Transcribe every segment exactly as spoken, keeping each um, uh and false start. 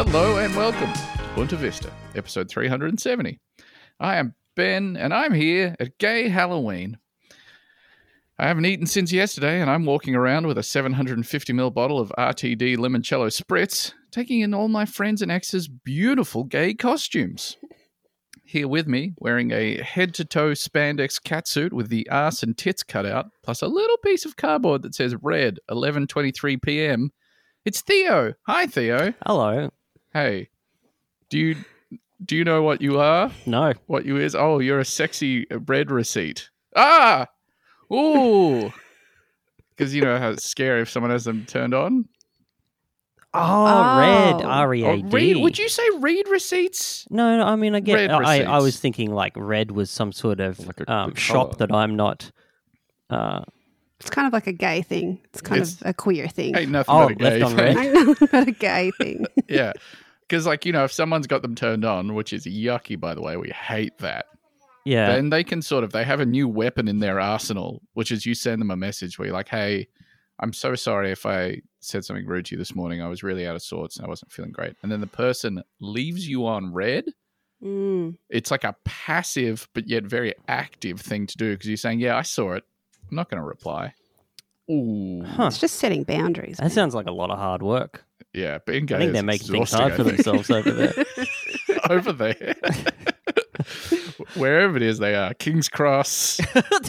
Hello and welcome to Punta Vista, episode three hundred seventy. I am Ben, and I'm here at Gay Halloween. I haven't eaten since yesterday, and I'm walking around with a seven hundred fifty milliliter bottle of R T D Limoncello Spritz, taking in all my friends and exes' beautiful gay costumes. Here with me, wearing a head-to-toe spandex catsuit with the arse and tits cut out, plus a little piece of cardboard that says red, eleven twenty-three p.m., it's Theo. Hi, Theo. Hello. Hey, do you do you know what you are? No. What you is? Oh, you're a sexy bread receipt. Ah! Ooh! Because you know how it's scary if someone has them turned on? Oh, Oh. red. R E A Oh, D. read, would you say read receipts? No, no, I mean, I get. Red I, I was receipts. thinking like red was some sort of Like a- um, the shop colour. that I'm not. Uh, It's kind of like a gay thing. It's kind It's- of a queer thing. Ain't nothing Oh, but a gay left on thing. red. I know, but a gay thing. Yeah. Because, like, you know, if someone's got them turned on, which is yucky, by the way, we hate that. yeah. Then they can sort of, they have a new weapon in their arsenal, which is you send them a message where you're like, hey, I'm so sorry if I said something rude to you this morning. I was really out of sorts and I wasn't feeling great. And then the person leaves you on red. Mm. It's like a passive, but yet very active thing to do because you're saying, yeah, I saw it. I'm not going to reply. Ooh. Huh. It's just setting boundaries. That sounds like a lot of hard work. Yeah, being gay I think is they're making things exhausting, hard I for think. themselves over there. Over there. Wherever it is they are. King's Cross,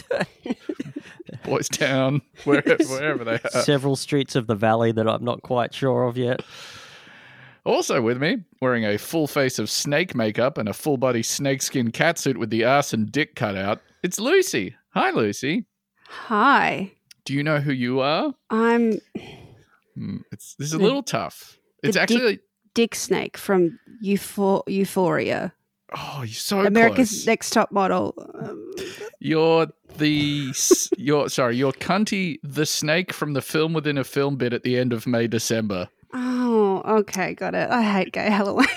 Boys Town, wherever, wherever they are. Several streets of the valley that I'm not quite sure of yet. Also with me, wearing a full face of snake makeup and a full body snakeskin catsuit with the ass and dick cut out, it's Lucy. Hi, Lucy. Hi. Do you know who you are? I'm Hmm, it's This is a The- little tough. It's the dick- actually... Dick Snake from Eupho- Euphoria. Oh, you're so America's close. Next Top Model. Um, You're the... s- you're Sorry, you're Cunty the snake from the film within a film bit at the end of May, December. oh, okay, got it. I hate gay Halloween.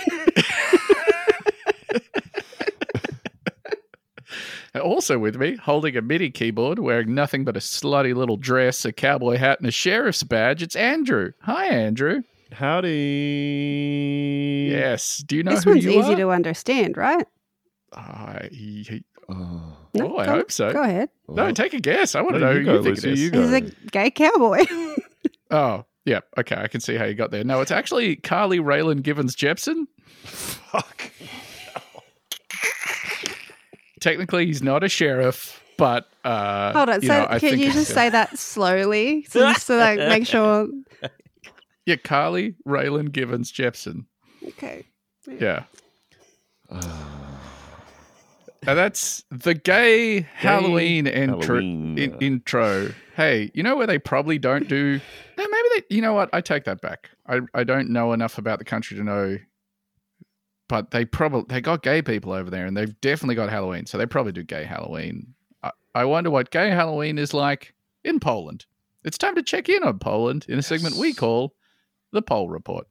Also with me, holding a MIDI keyboard, wearing nothing but a slutty little dress, a cowboy hat, and a sheriff's badge, it's Andrew. Hi, Andrew. Howdy. Yes. Do you know This who one's you easy are? to understand, right? I, he- Oh. oh, I go, hope so. Go ahead. No, Well, take a guess. I want to no, know you who you go, think Lucy, it is. you go. He's a gay cowboy. Oh, yeah. Okay, I can see how you got there. No, it's actually Carly Raylan Givens Jepson. Fuck. Technically, he's not a sheriff, but uh, Hold on. you So know, I can think you it's- just say that slowly? So just to like make sure. yeah, Carly Raylan Givens Jepson. Okay. Yeah. And that's the gay Halloween, intro, Halloween. in- intro. Hey, you know where they probably don't do... No, maybe they... You know what? I take that back. I, I don't know enough about the country to know... But they probably... They got gay people over there, and they've definitely got Halloween, so they probably do gay Halloween. I, I wonder what gay Halloween is like in Poland. It's time to check in on Poland in a segment we call The Pole Report.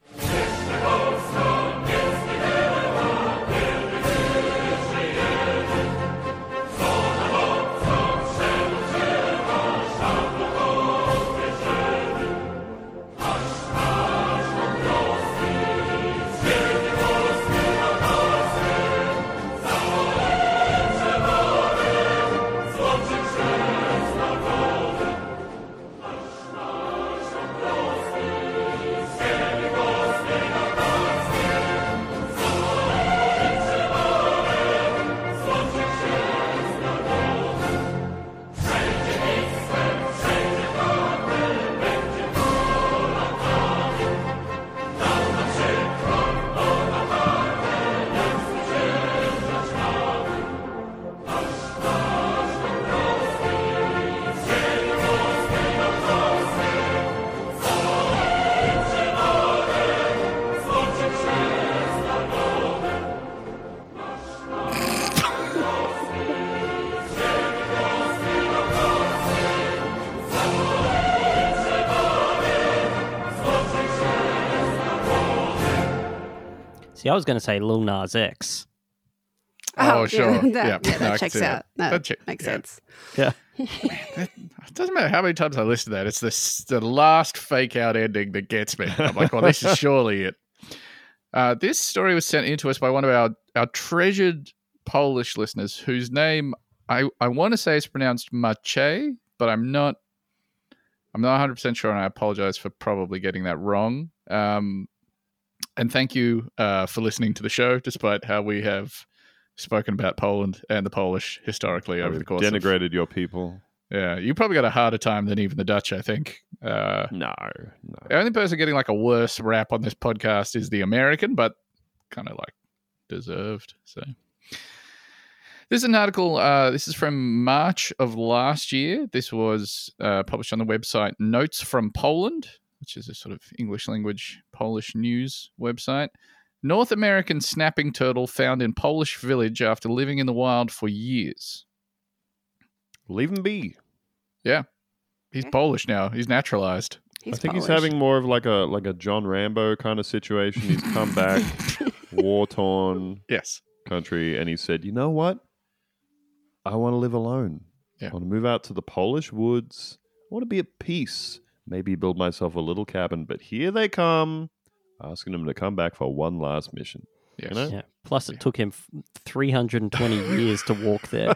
See, I was going to say Lil Nas X. Oh, yeah, sure. that, Yeah, yeah, no, I that can checks see that. out. No, That check- makes yeah. sense. Yeah. It doesn't matter how many times I listen to that. It's this, the last fake out ending that gets me. I'm like, well, this is surely it. Uh, this story was sent in to us by one of our, our treasured Polish listeners, whose name I, I want to say is pronounced Maciej, but I'm not I'm not one hundred percent sure, and I apologize for probably getting that wrong. Um, and thank you uh, for listening to the show, despite how we have spoken about Poland and the Polish historically over the course denigrated of... your people. Yeah, you probably got a harder time than even the Dutch, I think. Uh, no, no. The only person getting like a worse rap on this podcast is the American, but kind of like deserved. So this is an article. Uh, this is from March of last year. This was uh, published on the website Notes from Poland, which is a sort of English language Polish news website. North American snapping turtle found in Polish village after living in the wild for years. Leave him be. Yeah, he's Polish now. He's naturalized. He's I think Polish. he's having more of like a like a John Rambo kind of situation. He's come back, war torn Yes. country, and he said, "You know what? I want to live alone. Yeah. I want to move out to the Polish woods. I want to be at peace. Maybe build myself a little cabin. But here they come, asking him to come back for one last mission. Yes. You know? Yeah. Plus, it took him f- three hundred twenty years to walk there.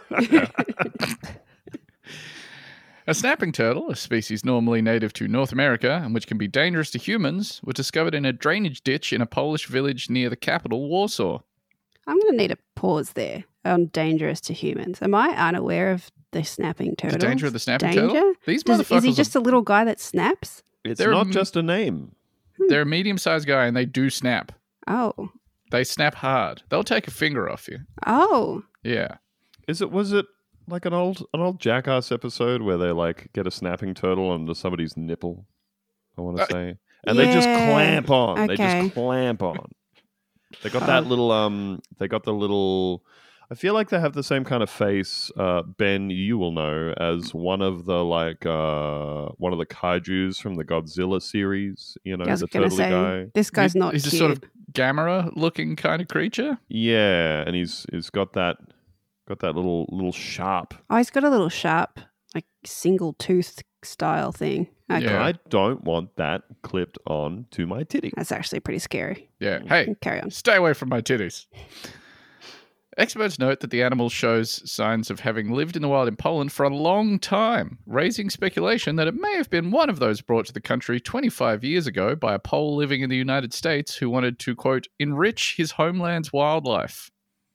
A snapping turtle, a species normally native to North America and which can be dangerous to humans, was discovered in a drainage ditch in a Polish village near the capital, Warsaw. I'm going to need a pause there on dangerous to humans. Am I unaware of the snapping turtle? The danger of the snapping danger? turtle? These Does, motherfuckers is he are- just a little guy that snaps? It's They're not m- just a name. They're a medium-sized guy and they do snap. Oh. They snap hard. They'll take a finger off you. Oh. Yeah. Is it? Was it like an old an old Jackass episode where they like get a snapping turtle under somebody's nipple? I want to Uh, say, and they just Yeah. clamp on. They Okay. just clamp on. They got that Oh. little um. They got the little. I feel like they have the same kind of face, uh, Ben. You will know as one of the like uh one of the kaijus from the Godzilla series. You know, I was the going to turtly say, guy. this guy's He- not He's cute. a sort of Gamera-looking kind of creature. Yeah, and he's he's got that got that little little sharp. Oh, he's got a little sharp, like single tooth style thing. Okay. Yeah. I don't want that clipped on to my titty. That's actually pretty scary. Yeah. Hey, Carry on. stay away from my titties. Experts note that the animal shows signs of having lived in the wild in Poland for a long time, raising speculation that it may have been one of those brought to the country twenty-five years ago by a Pole living in the United States who wanted to, quote, enrich his homeland's wildlife.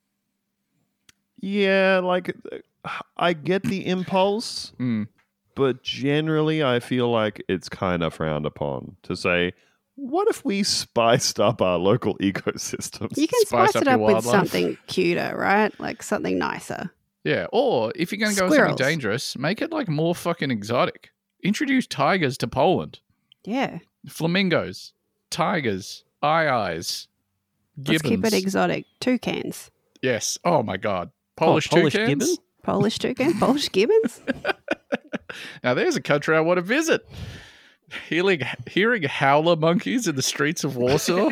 Yeah, like I get the impulse, Mm. but generally I feel like it's kind of frowned upon to say, what if we spiced up our local ecosystems? You can Spice spice, up it your up with wildlife. something cuter, right? Like something nicer. Yeah. Or if you're going to go with Squirrels. something dangerous, make it like more fucking exotic. Introduce tigers to Poland. Yeah. Flamingos, tigers, eye-eyes, gibbons. Let's keep it exotic. Toucans. Yes. Oh my God. Polish, Oh, Polish toucans. gibbon? Polish toucans? Polish gibbons? Now there's a country I want to visit. Hearing, hearing howler monkeys in the streets of Warsaw.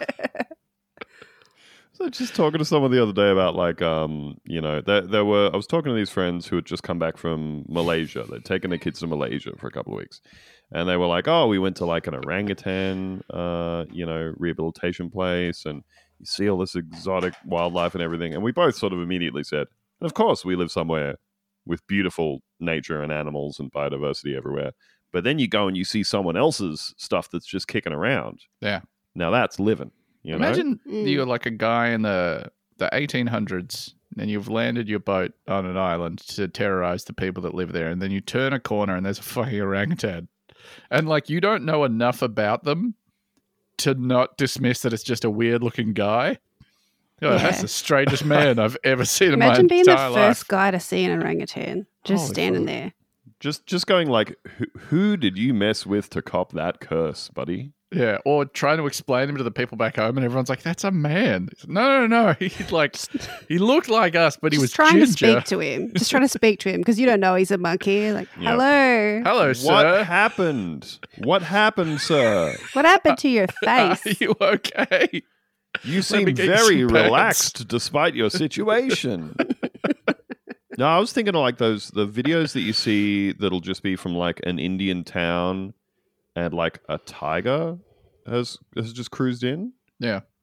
So just talking to someone the other day about like, um, you know, there, there were, I was talking to these friends who had just come back from Malaysia. They'd taken their kids to Malaysia for a couple of weeks. And they were like, oh, we went to like an orangutan, uh, you know, rehabilitation place. And you see all this exotic wildlife and everything. And we both sort of immediately said, of course, we live somewhere with beautiful nature and animals and biodiversity everywhere. But then you go and you see someone else's stuff that's just kicking around. Yeah. Now that's living. You know? Imagine Mm. you're like a guy in the the eighteen hundreds and you've landed your boat on an island to terrorize the people that live there, and then you turn a corner and there's a fucking orangutan, and like you don't know enough about them to not dismiss that it's just a weird looking guy. Oh, Yeah. That's the strangest man I've ever seen in Imagine my being the entire first life. guy to see an orangutan. Just Holy standing fuck. there. Just just going like, who, who did you mess with to cop that curse, buddy? Yeah, or trying to explain him to the people back home, and everyone's like, "That's a man." No, no, no. He like he looked like us, but he Just was trying ginger. to speak to him. Just trying to speak to him because you don't know he's a monkey. Like, Yeah. hello. Hello, What sir. happened? What happened, sir? What happened to your Are face? you okay? You me seem get you very some pants. relaxed despite your situation. No, I was thinking of like those the videos that you see that'll just be from like an Indian town and like a tiger has has just cruised in. Yeah,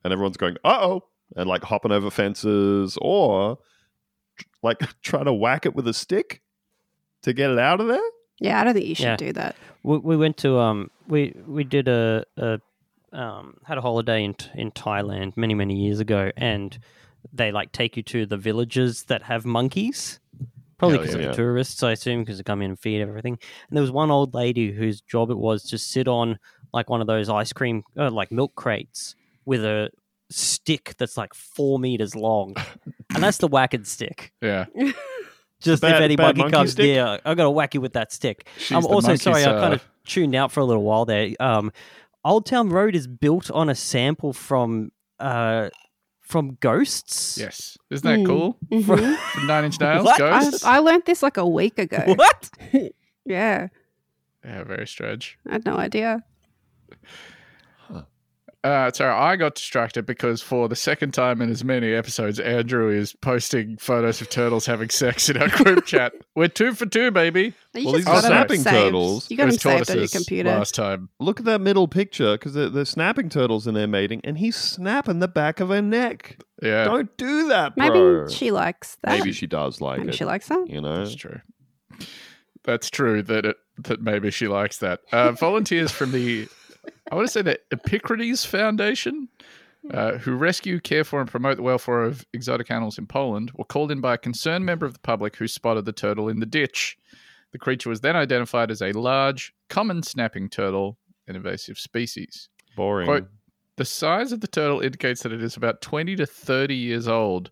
and everyone's going, uh-oh, and like hopping over fences or like trying to whack it with a stick to get it out of there. Yeah, I don't think you should Yeah. do that. We, we went to um we we did a, a um had a holiday in in Thailand many many years ago, and they like take you to the villages that have monkeys. Probably Hell because yeah. of the tourists, I assume, because they come in and feed everything. And there was one old lady whose job it was to sit on like one of those ice cream, uh, like milk crates with a stick that's like four meters long, and that's the whacking stick. Yeah. Just Bad- if any bad monkey monkey comes stick? near, I'm gonna whack you with that stick. She's I'm the also monkey's, sorry, I kind uh, of tuned out for a little while there. Um, Old Town Road is built on a sample from uh from Ghosts. Yes. Isn't that Mm. cool? Mhm. From Nine Inch Nails, What? I, Ghosts. I learned this like a week ago. What? Yeah, Yeah, very strange. I had no idea. Uh, sorry, I got distracted because for the second time in as many episodes, Andrew is posting photos of turtles having sex in our group chat. We're two for two, baby. You Well, just these are got 'em snapping saved. turtles. You got It them was saved on your tortoises computer. last time. Look at that middle picture because they're, they're snapping turtles and they're mating, and he's snapping the back of her neck. Yeah, Don't do that, Maybe bro. she likes that. Maybe she does like Maybe it. she likes that. You know, that's true. That's true that it that maybe she likes that. Uh, volunteers from the, I want to say the Epicrates Foundation, uh, who rescue, care for, and promote the welfare of exotic animals in Poland, were called in by a concerned member of the public who spotted the turtle in the ditch. The creature was then identified as a large, common snapping turtle, an invasive species. boring. Quote, the size of the turtle indicates that it is about twenty to thirty years old.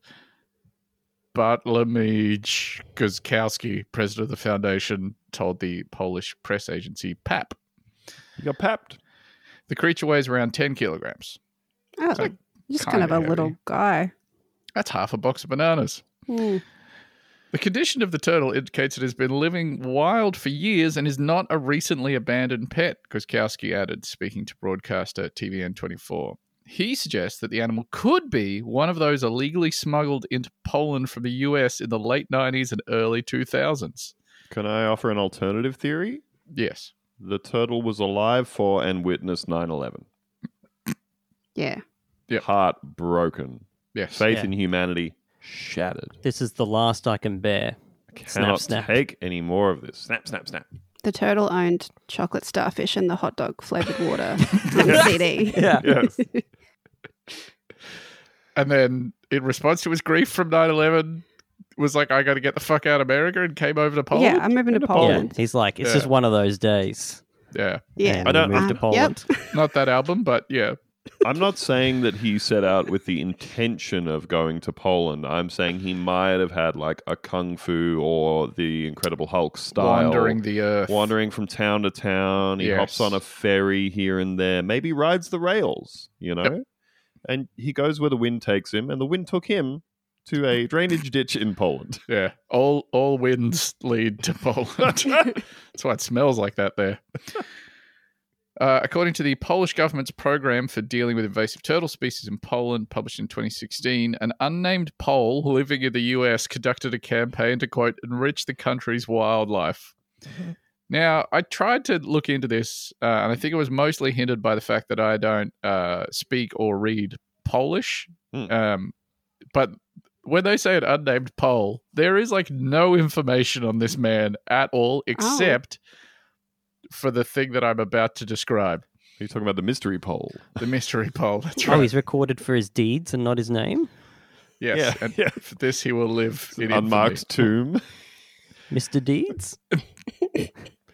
Bartłomiej Guzkowski, president of the foundation, told the Polish press agency P A P. You got papped. The creature weighs around ten kilograms. Oh, like just kind of a kinda little heavy. guy. That's half a box of bananas. Hmm. The condition of the turtle indicates it has been living wild for years and is not a recently abandoned pet, Guzkowski added, speaking to broadcaster T V N twenty-four. He suggests that the animal could be one of those illegally smuggled into Poland from the U S in the late nineties and early two thousands. Can I offer an alternative theory? Yes. The turtle was alive for and witnessed nine eleven. Yeah. Yep. Heart broken. Yes. Faith Yeah. in humanity shattered. This is the last I can bear. I Snap, cannot snap. take any more of this. Snap, snap, snap. The turtle owned chocolate starfish and the hot dog flavored water on the C D. Yeah. Yes. And then, in response to his grief from nine eleven, was like, I got to get the fuck out of America and came over to Poland. Yeah, I'm moving to Into Yeah. Poland. He's like, it's Yeah. just one of those days. Yeah. Yeah. And I we don't- moved to Um, Poland. Not that album, but yeah. I'm not saying that he set out with the intention of going to Poland. I'm saying he might have had like a Kung Fu or the Incredible Hulk style. Wandering the earth. Wandering from town to town. He Yes. hops on a ferry here and there. Maybe rides the rails, you know? Yep. And he goes where the wind takes him, and the wind took him to a drainage ditch in Poland. Yeah. All all winds lead to Poland. That's why it smells like that there. Uh, according to the Polish government's program for dealing with invasive turtle species in Poland, published in twenty sixteen, an unnamed Pole living in the U S conducted a campaign to, quote, enrich the country's wildlife. Now, I tried to look into this, uh, and I think it was mostly hindered by the fact that I don't uh, speak or read Polish. Hmm. Um, but when they say an unnamed Pole, there is like no information on this man at all, except for the thing that I'm about to describe. Are you talking about the mystery pole? The mystery pole. That's Oh, right. he's recorded for his deeds and not his name? Yes. Yeah, And yeah. for this, he will live in Unmarked tomb. Mister Deeds? infamy.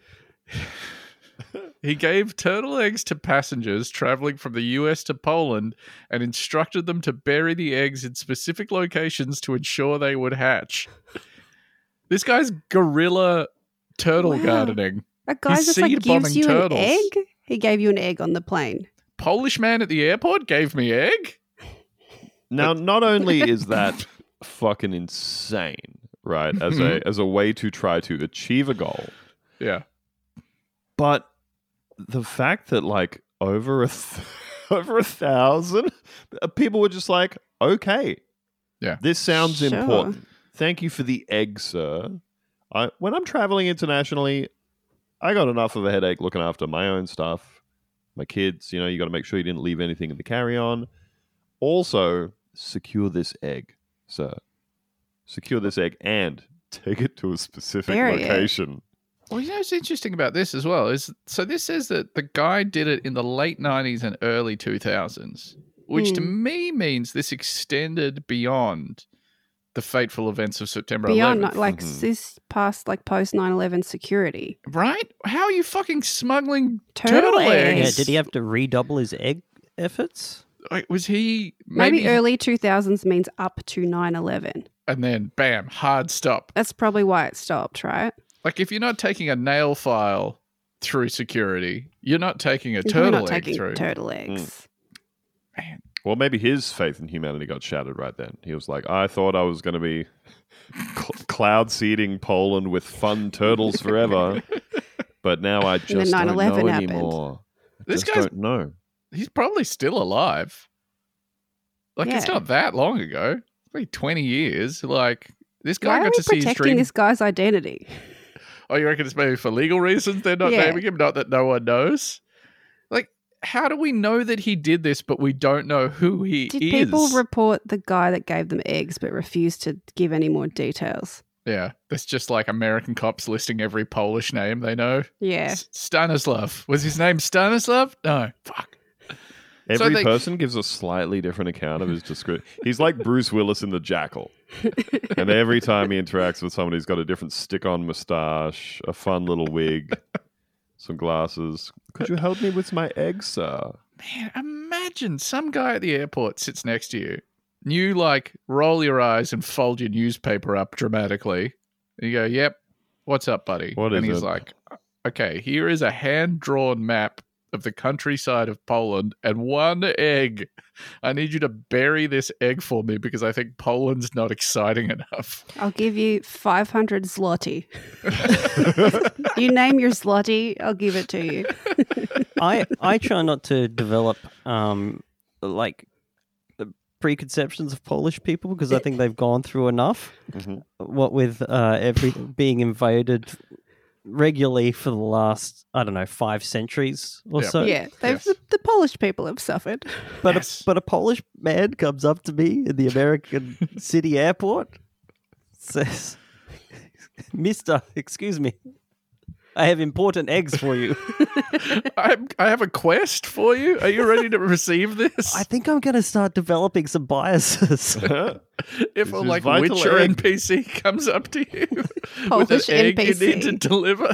He gave turtle eggs to passengers traveling from the U S to Poland and instructed them to bury the eggs in specific locations to ensure they would hatch. This guy's guerrilla turtle Wow. gardening. That guy He's just like seed gives bombing you turtles. an egg. He gave you an egg on the plane. Polish man at the airport gave me egg. Now, not only is that fucking insane, right? As a as a way to try to achieve a goal, Yeah. but the fact that like over a th- over a thousand uh, people were just like, okay, Yeah. this sounds Sure. important. Thank you for the egg, sir. I when I'm traveling internationally, I got enough of a headache looking after my own stuff, my kids. You know, you got to make sure you didn't leave anything in the carry-on. Also, secure this egg, sir. Secure this egg and take it to a specific Bury it. location. Well, you know what's interesting about this as well is so this says that the guy did it in the late nineties and early two thousands, which to Hmm. me means this extended beyond the fateful events of September Beyond, eleventh. not- like Mhm. this past like post nine eleven security. Right? How are you fucking smuggling Turtle turtle, eggs. eggs? Yeah, did he have to redouble his egg efforts? Like, was he Maybe, maybe, early two thousands means up to nine eleven. and then bam, hard stop. That's probably why it stopped, right? Like if you're not taking a nail file through security, you're not taking a You're turtle not egg taking through. turtle eggs. Man, Well, maybe his faith in humanity got shattered right then. He was like, I thought I was going to be cl- cloud seeding Poland with fun turtles forever, but now I just then don't know 9/11 happened. anymore. I This just guy's don't know. he's probably still alive. Like it's Yeah. not that long ago. Maybe twenty years. Like this guy Why are got we to see his protecting dream. this guy's identity? Oh, you reckon it's maybe for legal reasons they're not Yeah. naming him? Not that no one knows. Like, how do we know that he did this, but we don't know who he Did is? people report the guy that gave them eggs but refused to give any more details? yeah, that's just like American cops listing every Polish name they know. Yeah. S- Stanislav. Was his name Stanislav? No. Fuck. So Every they- person gives a slightly different account of his description. He's like Bruce Willis in The Jackal. And every time he interacts with someone, he's got a different stick-on mustache, a fun little wig, some glasses. Could you help me with my egg, sir? Man, imagine some guy at the airport sits next to you. And you like roll your eyes and fold your newspaper up dramatically. And you go, yep, what's up, buddy? What and is he's it? like, okay, here is a hand-drawn map of the countryside of Poland and one egg. I need you to bury this egg for me because I think Poland's not exciting enough. I'll give you five hundred zloty. You name your zloty, I'll give it to you. I I try not to develop um like the preconceptions of Polish people because I think they've gone through enough. Mhm. What with uh, every being invaded regularly for the last I don't know five centuries or Yeah. so. yeah, they've, yes. the, the Polish people have suffered. But Yes. a, but a Polish man comes up to me in the American city airport, says, "Mister, excuse me, I have important eggs for you. I, I have a quest for you. Are you ready to receive this? I think I'm going to start developing some biases." if This a is like vital Witcher egg. N P C comes up to you with an Polish egg N P C. you need to deliver.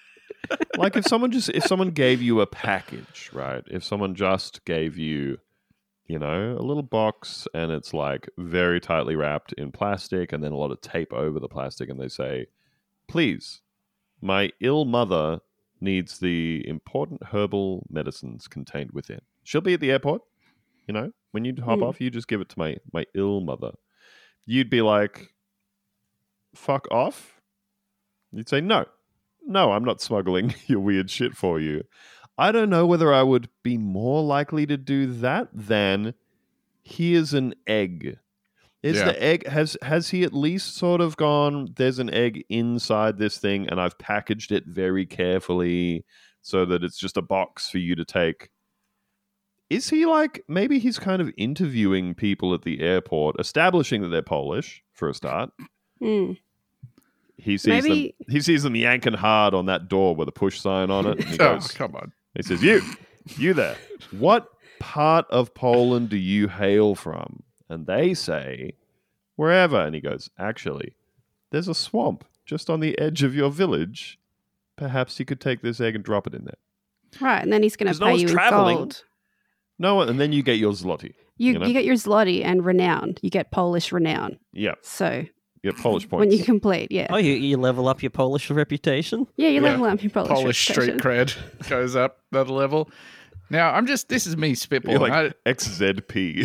Like if someone just if someone gave you a package, right? If someone just gave you, you know, a little box and it's like very tightly wrapped in plastic and then a lot of tape over the plastic and they say, "Please, my ill mother needs the important herbal medicines contained within." She'll be at the airport, you know, when you hop Mm. off, you just give it to my my ill mother. You'd be like, "Fuck off." You'd say, "No. No, I'm not smuggling your weird shit for you." I don't know whether I would be more likely to do that than here's an egg. Is Yeah. the egg has has he at least sort of gone, there's an egg inside this thing and I've packaged it very carefully so that it's just a box for you to take? Is he like, maybe he's kind of interviewing people at the airport, establishing that they're Polish for a start. Hmm. He sees Maybe- them. He sees them yanking hard on that door with a push sign on it. And he Oh, goes, come on. he says, "You, you there? What part of Poland do you hail from?" And they say, "Wherever." And he goes, "Actually, there's a swamp just on the edge of your village. Perhaps you could take this egg and drop it in there." Right, and then he's going 'Cause to no pay one's you in traveling. gold. No, and then you get your zloty. You, you know? you get your zloty and renown. You get Polish renown. Yeah, So you get Polish when points. you complete, yeah. Oh, you, you level up your Polish reputation? Yeah, you Yeah. level up your Polish, Polish street reputation. cred goes up another level. Now, I'm just, this is me You're spitballing. like I, X Z P.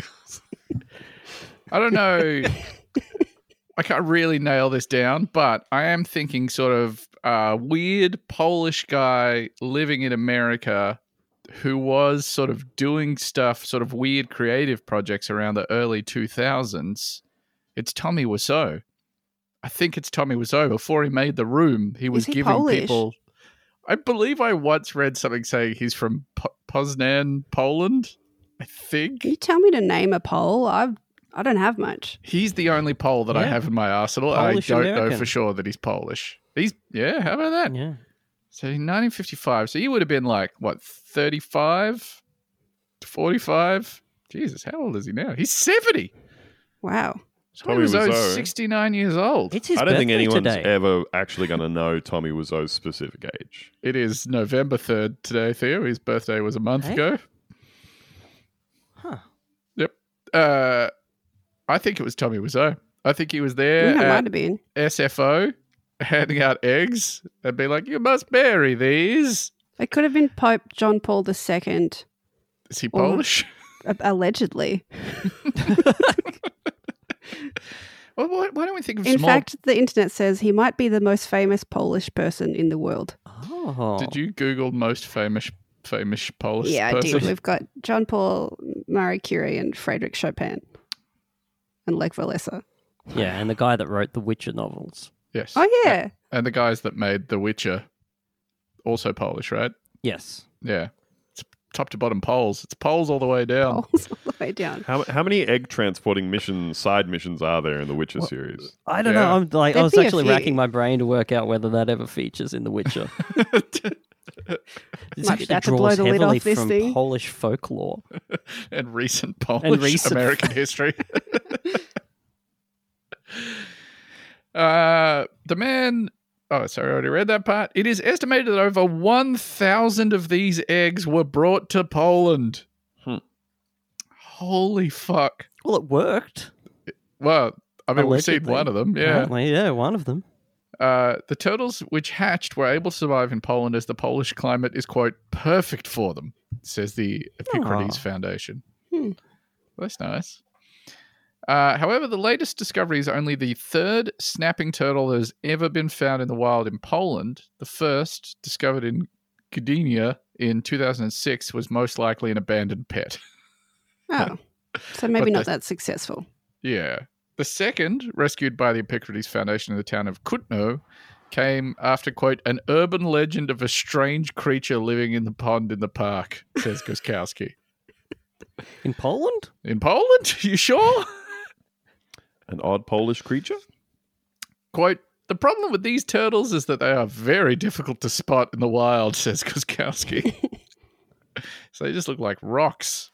I don't know. I can't really nail this down, but I am thinking sort of uh, weird Polish guy living in America who was sort of doing stuff, sort of weird creative projects around the early two thousands. It's Tommy Wiseau. I think it's Tommy Wiseau. Before he made The Room, he was he giving Polish? people... I believe I once read something saying he's from po- Poznan, Poland. I think. Can you tell me to name a pole? I've I don't have much. He's the only Pole that I Yeah. have in my arsenal. Polish and I don't know American. for sure that he's Polish. He's, yeah, how about that? Yeah. So in nineteen fifty-five, so he would have been like, what, thirty-five to forty-five? Jesus, how old is he now? He's seventy. Wow. Tommy Tommy Wiseau's Wiseau. sixty-nine years old. It's his I don't think birthday anyone's today. ever actually going to know Tommy Wiseau's specific age. It is November third today, Theo. His birthday was a month Hey? ago. Huh. Yep. Uh, I think it was Tommy Wiseau. I think he was I there think it might at have been. S F O handing out eggs and be like, you must bury these. It could have been Pope John Paul the Second, Is he Or- Polish? a- allegedly. Well, why, why don't we think of In small... fact, the internet says he might be the most famous Polish person in the world. Oh. Did you Google most famous famous Polish yeah, I person? did. We've got John Paul, Marie Curie, and Frederick Chopin, and Lech Walesa. Yeah, and the guy that wrote the Witcher novels. Yes. Oh yeah, And the guys that made The Witcher, also Polish, right? Yes. Yeah. It's top to bottom Poles. It's Poles all the way down. Poles all the way down. How, how many egg transporting missions, side missions are there in the Witcher Well, series? I don't Yeah. know. I'm like, I There'd was be a actually few. racking my brain to work out whether that ever features in The Witcher. This Might actually have to blow draws the lid heavily off this from thing. Polish folklore. and recent Polish recent- American history. uh, the man. Oh, sorry, I already read that part. It is estimated that over one thousand of these eggs were brought to Poland. Hmm. Holy fuck. Well, it worked. Well, I mean, we've seen Allegedly. one of them, yeah. Apparently, yeah, one of them. Uh, the turtles which hatched were able to survive in Poland as the Polish climate is, quote, perfect for them, says the Epicrates Aw. Foundation. Hmm. That's nice. Uh, however, the latest discovery is only the third snapping turtle that has ever been found in the wild in Poland. The first, discovered in Gdynia in two thousand six, was most likely an abandoned pet. Oh, so maybe But not the- that successful. Yeah. The second, rescued by the Epicrates Foundation in the town of Kutno, came after, quote, an urban legend of a strange creature living in the pond in the park, says Guskowski. In Poland? In Poland? You sure? An odd Polish creature? Quote, the problem with these turtles is that they are very difficult to spot in the wild, says Guskowski. So they just look like rocks.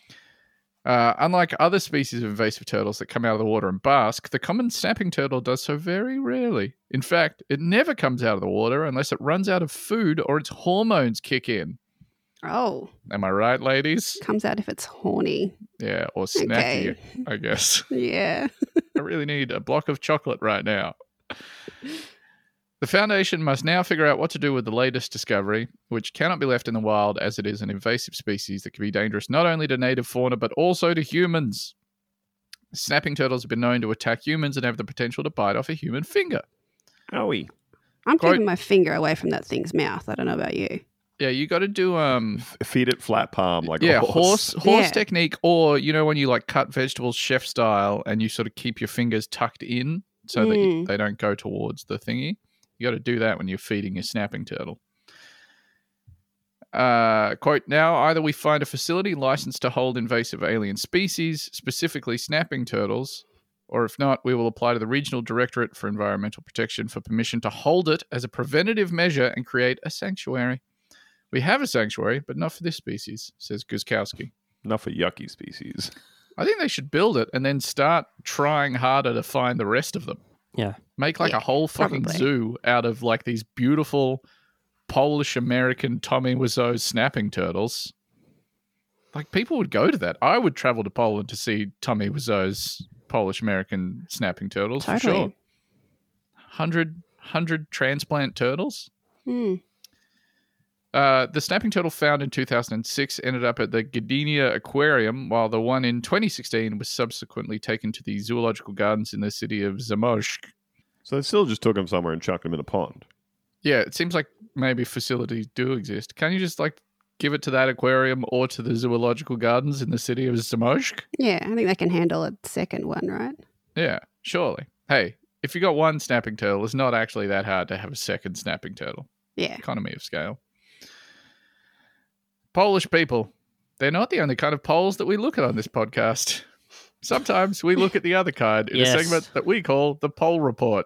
Uh, unlike other species of invasive turtles that come out of the water and bask, the common snapping turtle does so very rarely. In fact, it never comes out of the water unless it runs out of food or its hormones kick in. Oh, Am I right, ladies? comes out if it's horny. Yeah, or snacky, Okay. I guess. Yeah. I really need a block of chocolate right now. The Foundation must now figure out what to do with the latest discovery, which cannot be left in the wild as it is an invasive species that can be dangerous not only to native fauna but also to humans. Snapping turtles have been known to attack humans and have the potential to bite off a human finger. Owie. I'm Quote- keeping my finger away from that thing's mouth. I don't know about you. Yeah, you got to do um F- feed it flat palm like yeah, a horse. horse horse Yeah. technique, or you know when you like cut vegetables chef style and you sort of keep your fingers tucked in so that you, Mm. they don't go towards the thingy. You got to do that when you're feeding your snapping turtle. Uh, quote, now either we find a facility licensed to hold invasive alien species, specifically snapping turtles, or if not, we will apply to the Regional Directorate for Environmental Protection for permission to hold it as a preventative measure and create a sanctuary. We have a sanctuary, but not for this species, says Guskowski. Not for yucky species. I think they should build it and then start trying harder to find the rest of them. Yeah. Make like Yeah, a whole fucking probably. zoo out of like these beautiful Polish American Tommy Wiseau snapping turtles. Like people would go to that. I would travel to Poland to see Tommy Wiseau's Polish American snapping turtles for Totally. sure. Hundred hundred transplant turtles. Hmm. Uh, the snapping turtle found in two thousand six ended up at the Gdynia Aquarium, while the one in twenty sixteen was subsequently taken to the zoological gardens in the city of Zamość. So they still just took him somewhere and chucked him in a pond. Yeah, it seems like maybe facilities do exist. Can you just like give it to that aquarium or to the zoological gardens in the city of Zamość? Yeah, I think they can handle a second one, right? Yeah, surely. Hey, if you got one snapping turtle, it's not actually that hard to have a second snapping turtle. Yeah. Economy of scale. Polish people, they're not the only kind of polls that we look at on this podcast. Sometimes we look at the other kind in Yes. a segment that we call the Poll Report.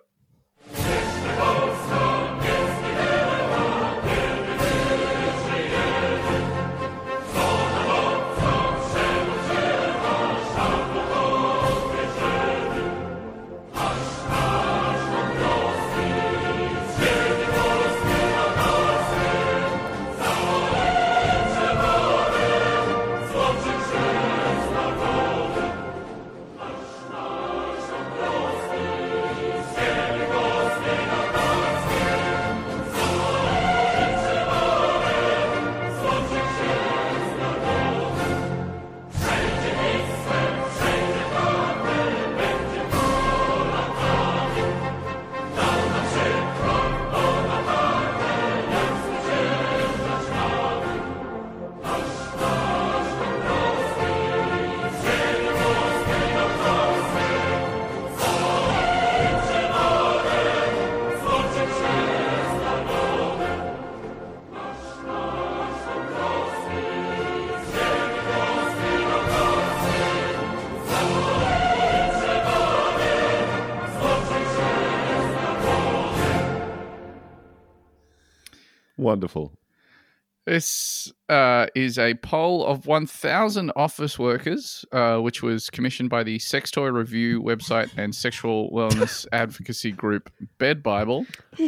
Wonderful. This uh, is a poll of one thousand office workers, uh, which was commissioned by the Sex Toy Review website and sexual wellness advocacy group Bed Bible.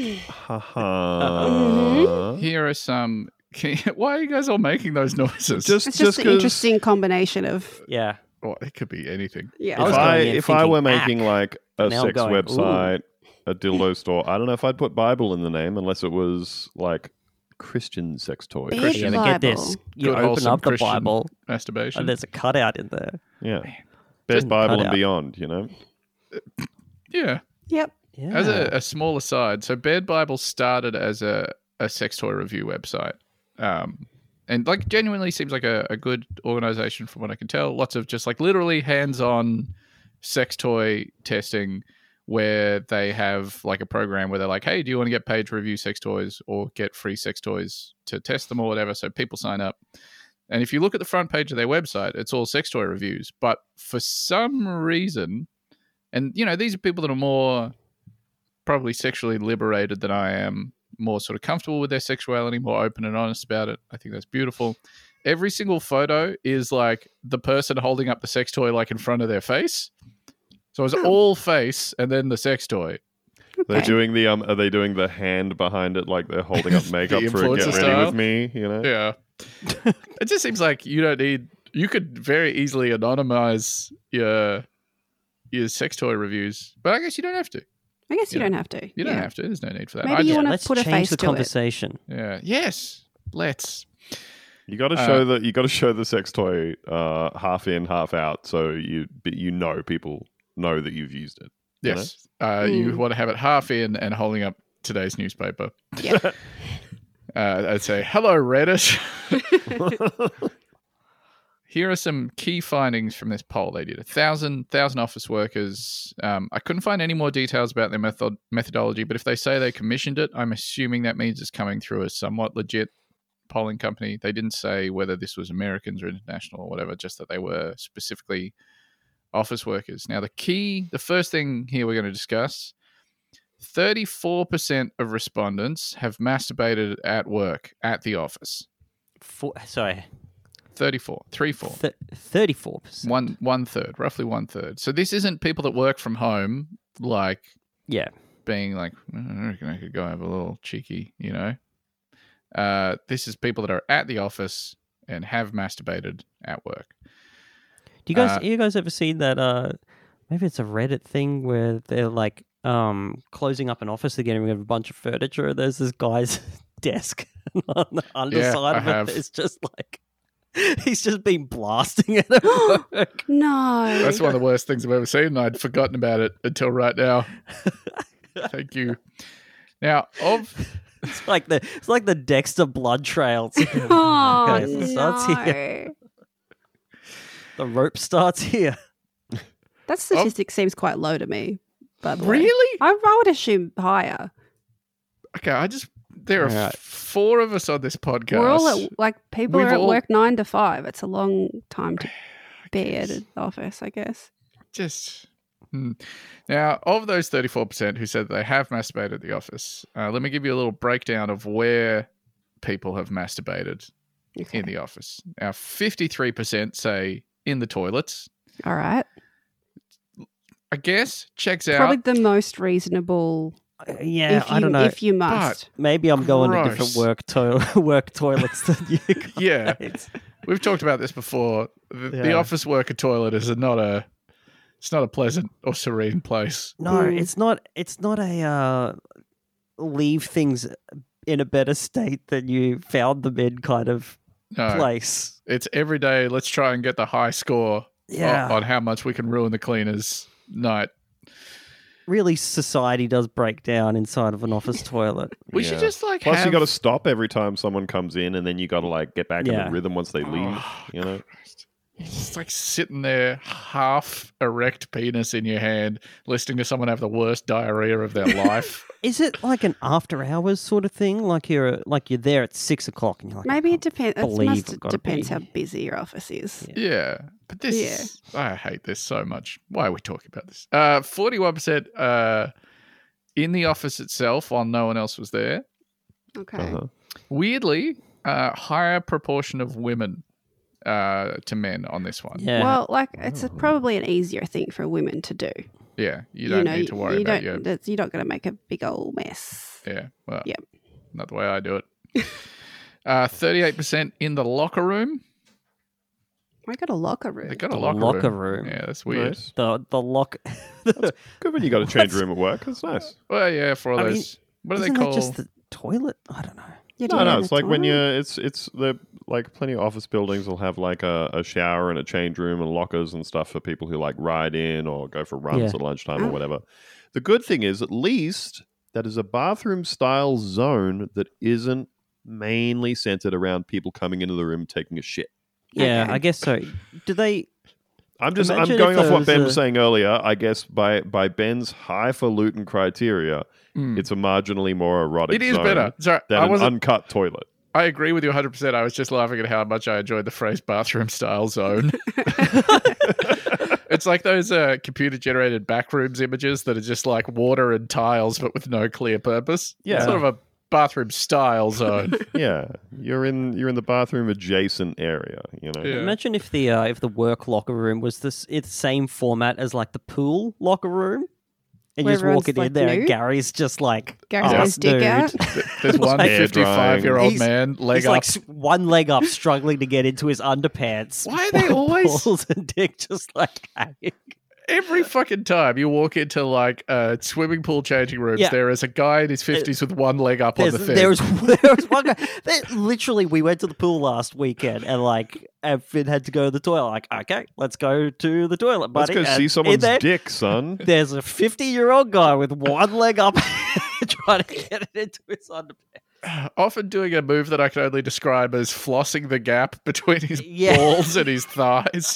Haha. Here are some. Can you- why are you guys all making those noises? Just, It's just just an 'cause interesting combination of Yeah. Oh, it could be anything. yeah. I If was I, going in if I were thinking making ack. like a Now I'm sex going, ooh. website, a dildo store, I don't know if I'd put Bible in the name unless it was like Christian sex toy. Big Christian, Yeah, but get this. Bible. You Good, open wholesome up the Christian Bible, Masturbation. and there's a cutout in there. yeah. Just Best Bible cut and out. beyond, you know? yeah. Yep. Yeah. As a, a small aside, so Bed Bible started as a, a sex toy review website. Um, and like genuinely seems like a, a good organization from what I can tell. Lots of just like literally hands-on sex toy testing where they have like a program where they're like, hey, do you want to get paid to review sex toys or get free sex toys to test them or whatever? So people sign up. And if you look at the front page of their website, it's all sex toy reviews. But for some reason, and you know, these are people that are more probably sexually liberated than I am, more sort of comfortable with their sexuality, more open and honest about it. I think that's beautiful. Every single photo is like the person holding up the sex toy like in front of their face. So it's all face and then the sex toy. They're Okay. doing the um are they doing the hand behind it like they're holding up makeup for a influencer get ready style? with me, you know? Yeah. It just seems like you don't need you could very easily anonymize your your sex toy reviews. But I guess you don't have to. I guess you Yeah. don't have to. You don't Yeah. have to. There's no need for that. Maybe I you just- wanna Let's put a change face the to it. conversation. Yeah. Yes. Let's. You got to Uh, show the you got to show the sex toy uh, half in, half out, so you but you know people know that you've used it. you know? Yes. Uh, You Mm. want to have it half in and holding up today's newspaper. Yeah. Uh, I'd say, hello, Reddit. Here are some key findings from this poll they did. A thousand, thousand office workers. Um, I couldn't find any more details about their method methodology, but if they say they commissioned it, I'm assuming that means it's coming through a somewhat legit polling company. They didn't say whether this was Americans or international or whatever, just that they were specifically office workers. Now, the key, the first thing here we're going to discuss, thirty-four percent of respondents have masturbated at work, at the office. Four, sorry, thirty-four, three, four. th- thirty-four percent. One one third, roughly one third. So this isn't people that work from home, like Yeah. being like, "Mm, I reckon I could go have a little cheeky, you know. Uh, this is people that are at the office and have masturbated at work. Do you guys, Uh, you guys ever seen that? Uh, maybe it's a Reddit thing where they're like um closing up an office, they're getting rid of a bunch of furniture. There's this guy's desk, and on the underside I of it, have. it's just like he's just been blasting it at work. No. That's one of the worst things I've ever seen, and I'd forgotten about it until right now. Thank you. Now, of It's like the it's like the Dexter blood trail. It's like, Oh, okay, it starts here. no. The rope starts here. That statistic seems quite low to me. By the way. really? I, I would assume higher. Okay, I just there are All right. four of us on this podcast. We're all at, like, people We've are at all- work nine to five. It's a long time to be at an office, I guess. Just hmm. Now, of those thirty-four percent who said they have masturbated at the office, uh, let me give you a little breakdown of where people have masturbated Okay. in the office. Now, fifty-three percent say in the toilets. All right. I guess checks out. Probably the most reasonable. Uh, yeah, if you, I don't know. If you must. Maybe I'm going to Gross. different work to work toilets than you guys. Yeah. We've talked about this before. The, the Yeah. office worker toilet is not a. It's not a pleasant or serene place. No, Mm. it's not. It's not a uh, leave things in a better state than you found them in kind of No, place. it's every day. Let's try and get the high score o- Yeah, on how much we can ruin the cleaners' night. really, society does break down inside of an office toilet. We should Yeah. just like Plus, have. you got to stop every time someone comes in, and then you got to like get back in Yeah. the rhythm once they leave. Oh, You know, Christ. You're just like sitting there, half erect penis in your hand, listening to someone have the worst diarrhea of their life. Is it like an after hours sort of thing? Like you're like you're there at six o'clock and you're like, Maybe I it depends. It believe must I've gotta depends be- how busy your office is. Yeah. Yeah, but this, I hate this so much. Why are we talking about this? Uh, forty-one percent uh, in the office itself, while no one else was there. Okay. uh-huh. Weirdly, uh, higher proportion of women uh, to men on this one. yeah. Well, like it's a, probably an easier thing for women to do. Yeah, you don't know, need to worry you about don't, your. that's- You're not going to make a big old mess. Yeah, well, Yep. not the way I do it. uh, thirty-eight percent in the locker room. I got a locker room. They got The a locker, locker room. room. Yeah, that's weird. Nice. the the lock. Good when you got a change room at work. That's nice. Well, yeah, for all I mean, those. What do they Isn't call? that just the toilet? I don't know. You do No, no, in it's the like when toilet? you it's it's the like plenty of office buildings will have like a, a shower and a change room and lockers and stuff for people who like ride in or go for runs Yeah. at lunchtime or Oh. whatever. The good thing is at least that is a bathroom style zone that isn't mainly centered around people coming into the room taking a shit. Yeah, Okay. I guess so. Do they? I'm just Imagine I'm going if off there what was Ben a- was saying earlier. I guess by by Ben's highfalutin criteria, Mm. it's a marginally more erotic It is zone better. Sorry, than I an wasn't. uncut toilet. I agree with you one hundred percent. I was just laughing at how much I enjoyed the phrase bathroom style zone. It's like those uh, computer generated backrooms images that are just like water and tiles, but with no clear purpose. Yeah. It's sort of a bathroom style zone. Yeah, you're in you're in the bathroom adjacent area. You know. Yeah. Imagine if the uh, if the work locker room was this it's the same format as like the pool locker room, and Where you're just walking everyone's, in there, like, and nude? Gary's just like Gary's got ass his dick nude. out. There's one Like- fifty-five-year-old He's- man, leg He's up. like s- one leg up, struggling to get into his underpants. Why are they always- balls and dick just like hanging? Every fucking time you walk into like uh, swimming pool changing rooms, Yeah. there is a guy in his fifties with one leg up on There's, the thing. there was there was one guy. That literally, we went to the pool last weekend, and like, and Finn had to go to the toilet. Like, okay, let's go to the toilet, Let's buddy. go And see in someone's there, dick, son. There's a fifty-year-old guy with one leg up, trying to get it into his underpants. Often doing a move that I can only describe as flossing the gap between his Yeah. balls and his thighs.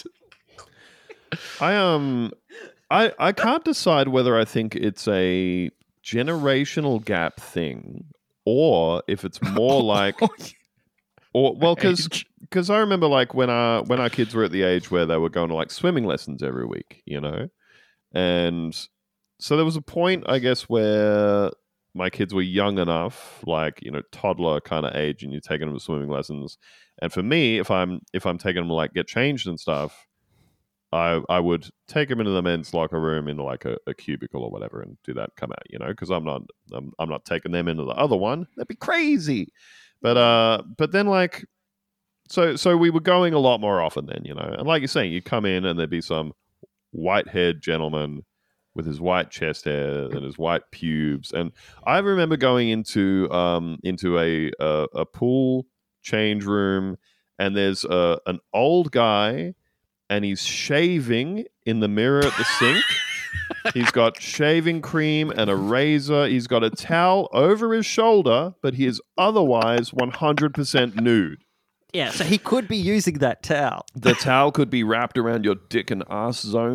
I um, I I can't decide whether I think it's a generational gap thing or if it's more like, or well, because Age. because I remember like when our when our kids were at the age where they were going to like swimming lessons every week, you know, and so there was a point, I guess, where my kids were young enough, like, you know, toddler kind of age, and you're taking them to swimming lessons. And for me, if I'm if I'm taking them to like get changed and stuff, I I would take them into the men's locker room into like a, a cubicle or whatever and do that, come out, you know, because I'm not I'm, I'm not taking them into the other one. That'd be crazy. But uh, but then like, so so we were going a lot more often then, you know, and like you're saying, you come in and there'd be some white-haired gentleman with his white chest hair and his white pubes, and I remember going into um into a a, a pool change room, and there's a an old guy, and he's shaving in the mirror at the sink. He's got shaving cream and a razor. He's got a towel over his shoulder, but he is otherwise one hundred percent nude. Yeah, so he could be using that towel. The towel could be wrapped around your dick and ass zone.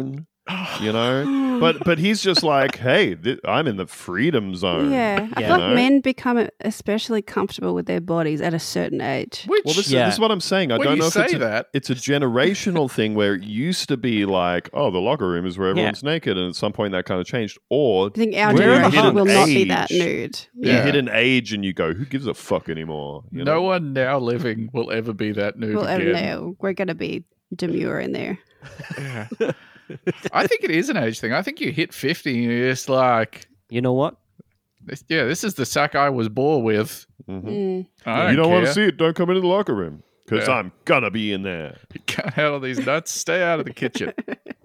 You know, but but he's just like, hey, th- I'm in the freedom zone. Yeah, I Yeah. feel No? like men become especially comfortable with their bodies at a certain age. Which, Well, this, Yeah. is, this is what I'm saying. I when don't you know if say it's a, that, it's a generational thing where it used to be like, oh, the locker room is where Yeah. everyone's naked, and at some point that kind of changed. Or I think our We're in the generation hunk will not be that age. nude. you Yeah. hit an age and you go, who gives a fuck anymore? You no know? one now living will ever be that nude Well, I again. don't know. We're going to be demure in there. Yeah. I think it is an age thing. I think you hit fifty and you're just like, You know what? this, yeah, this is the sack I was born with. Mhm. Mm. I You don't want to care. see it? Don't come into the locker room because Yeah. I'm gonna be in there. You can't handle these nuts. Stay out of the kitchen.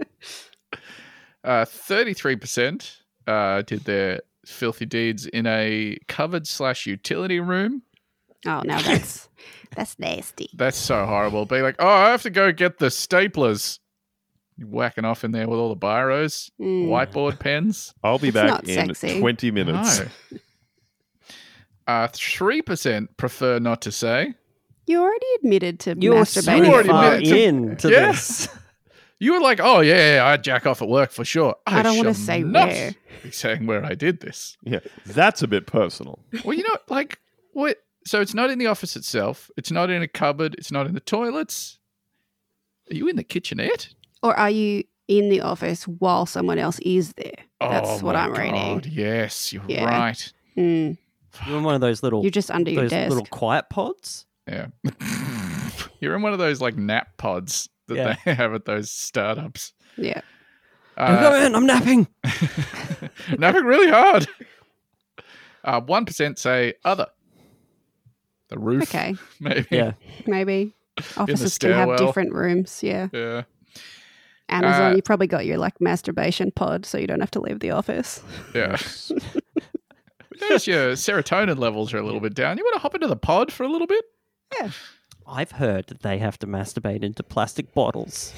Uh, thirty-three percent uh, did their filthy deeds in a covered slash utility room. Oh, now that's that's nasty. That's so horrible. Be like, oh, I have to go get the staplers. You're whacking off in there with all the biros, Mm. whiteboard pens. I'll be It's back not in sexy. twenty minutes. No. Uh, three percent prefer not to say. You already admitted to You're so masturbating. You already far admitted to- into Yeah. this. You were like, oh, yeah, yeah, I jack off at work for sure. I don't wanna shall say not where. be saying where I did this. Yeah, that's a bit personal. Well, you know, like, what? So it's not in the office itself. It's not in a cupboard. It's not in the toilets. Are you in the kitchenette? Or are you in the office while someone else is there? That's Oh what my I'm reading. God, yes, you're Yeah. right. Mm. You're in one of those little You're just under your those desk. little quiet pods. Yeah. You're in one of those like nap pods that Yeah. they have at those startups. Yeah. Don't go Uh, in, I'm napping. napping really hard. Uh, one percent say other. The roof, Okay. maybe. Yeah. Maybe. Offices can have stairwell. different rooms. Yeah. Yeah. Amazon, Uh, you probably got your like masturbation pod so you don't have to leave the office. Yeah. Notice your serotonin levels are a little bit down. You want to hop into the pod for a little bit? I've heard that they have to masturbate into plastic bottles.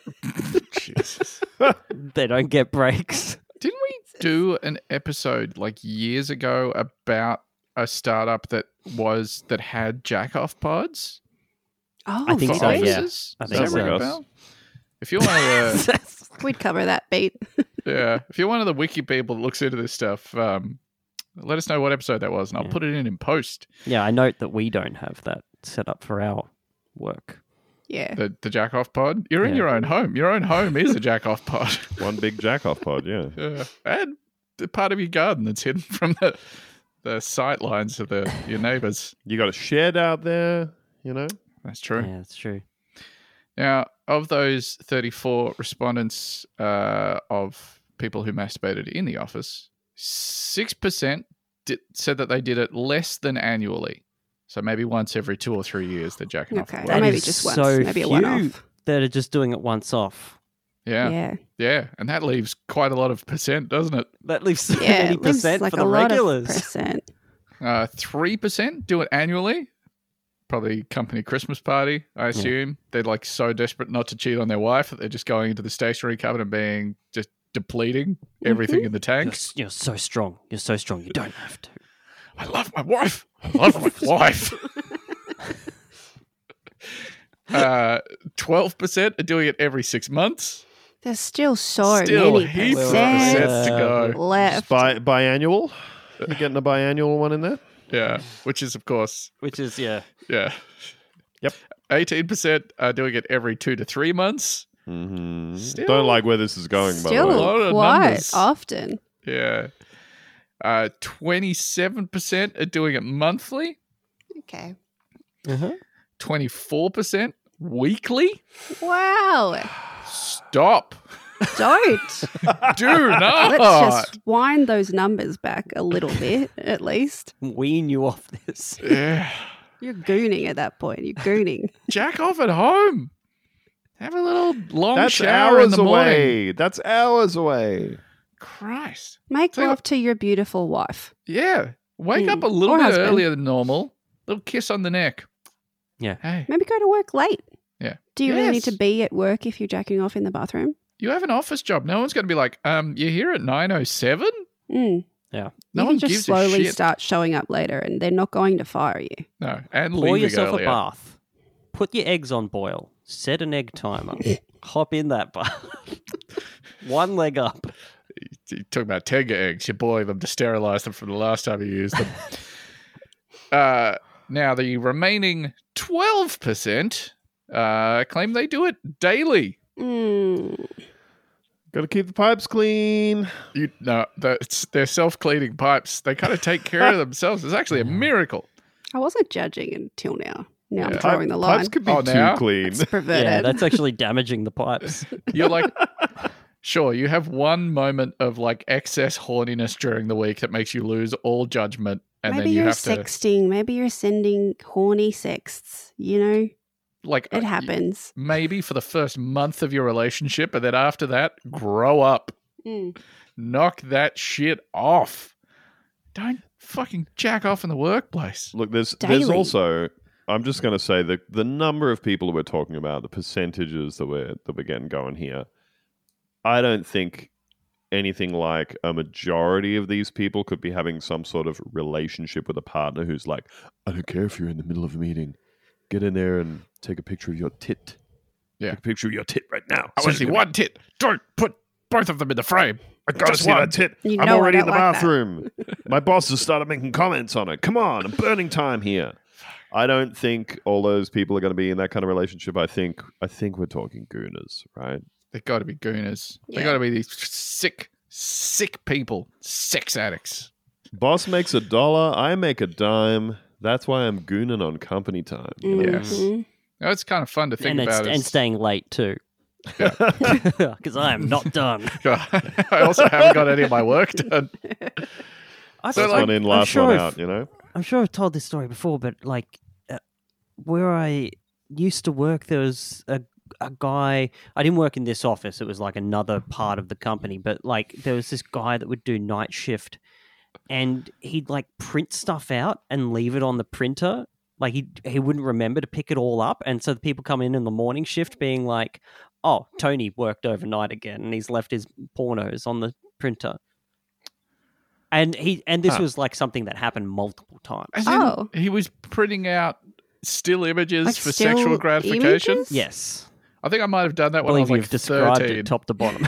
Jesus. They don't get breaks. Didn't we do an episode like years ago about a startup that was that had jack off pods? Oh, I think for so, yeah. offices? I Does think that ring so. a bell? If you're one of the We'd cover that beat. yeah, if you're one of the wiki people that looks into this stuff, um, let us know what episode that was, and I'll Yeah. put it in in post. Yeah, I note that we don't have that set up for our work. Yeah. The the jack off pod. You're in Yeah. your own home. Your own home is a jack off pod. One big jack off pod, yeah. Yeah, and the part of your garden that's hidden from the the sight lines of the your neighbours. You got a shed out there, you know? That's true. Yeah, that's true. Now, of those thirty-four respondents uh, of people who masturbated in the office, six percent did, said that they did it less than annually. So maybe once every two or three years they're jacking off. Okay. at Or work. maybe is just once. so Maybe a few. one off. That are just doing it once off. Yeah, yeah, Yeah. and that leaves quite a lot of percent, doesn't it? That leaves so Yeah. many It lives percent like for a the lot regulars. of percent. Uh, three percent do it annually. Probably company Christmas party, I assume. They're like so desperate not to cheat on their wife that they're just going into the stationery cupboard and being just depleting everything in the You're, tank. s- you're so strong. You're so strong. You don't have to. I love my wife. I love my wife. Uh, twelve percent are doing it every six months. There's still so Still many heaps of percent percent to go. left. Bi- biannual? You getting a biannual one in there? Yeah, which is, of course, Which is, yeah. yeah. Yep. eighteen percent are doing it every two to three months. Mm-hmm. Still- Don't like where this is going, by the Still way. A lot of quite numbers. often. Yeah. Uh, twenty-seven percent are doing it monthly. Okay. Uh-huh. twenty-four percent weekly. Wow. Stop. Don't. Do not. Let's just wind those numbers back a little bit, at least. Wean you off this. Yeah. You're gooning at that point. You're gooning. Jack off at home. Have a little long That's shower in hours the morning. away. That's hours away. Christ. Make Tell you love to your beautiful wife. Yeah. Wake Mm. up a little Or bit husband. earlier than normal. Little kiss on the neck. Yeah. Hey, Maybe go to work late. Yeah. Do you really need to Yes. be at work if you're jacking off in the bathroom? you have an office job. No one's going to be like, um, you're here at nine oh seven? Mm. Yeah. No you one can just gives slowly a shit. start showing up later and they're not going to fire you. No, and Pour leaving yourself earlier. a bath. Put your eggs on boil. Set an egg timer. Hop in that bar. One leg up. You talk about Tenga eggs. You boil them to sterilize them from the last time you used them. uh, now, the remaining twelve percent uh, claim they do it daily. Mm. Got to keep the pipes clean. You no, that's they're self-cleaning pipes. They kind of take care of themselves. It's actually a miracle. I wasn't judging until now. Now Yeah. I'm drawing the line. Pipes could be Oh, too now? clean. It's perverted. Yeah, that's actually damaging the pipes. You're like, sure, you have one moment of like excess horniness during the week that makes you lose all judgment, and Maybe then you you're have to sexting. Maybe you're sending horny sexts. You know, like it uh, happens. maybe for the first month of your relationship, but then after that, grow up. Mm. Knock that shit off. Don't fucking jack off in the workplace. Look, there's there's Daily. also. I'm just going to say that the number of people that we're talking about, the percentages that we're that we're getting going here, I don't think anything like a majority of these people could be having some sort of relationship with a partner who's like, I don't care if you're in the middle of a meeting, get in there and take a picture of your tit. Yeah. Take a picture of your tit right now. I want to see one tit. Don't put both of them in the frame. I gotta Just see one. that tit. You I'm know I already in don't the like that. bathroom. My boss has started making comments on it. Come on, I'm burning time here. I don't think all those people are going to be in that kind of relationship. I think I think we're talking gooners, right? They got to be gooners. They Yeah. got to be these sick, sick people, sex addicts. Boss makes a dollar, I make a dime. That's why I'm gooning on company time. you know? Yes. Mhm. Now, it's kind of fun to think and, it's, about. and is- staying late too. Because I am not done. I also haven't got any of my work done. I So, First like, one in, I'm last sure one if- out, you know? I'm sure I've told this story before, but like uh, where I used to work, there was a a guy. I didn't work in this office; it was like another part of the company. But like there was this guy that would do night shift, and he'd like print stuff out and leave it on the printer. Like he he wouldn't remember to pick it all up, and so the people come in in the morning shift being like, "Oh, Tony worked overnight again, and he's left his pornos on the printer." And he and this Huh. was like something that happened multiple times. As in, Oh. he was printing out still images Like for still sexual gratification. images? Yes. I think I might have done that I when I was believe like you've described thirteen. it top to bottom.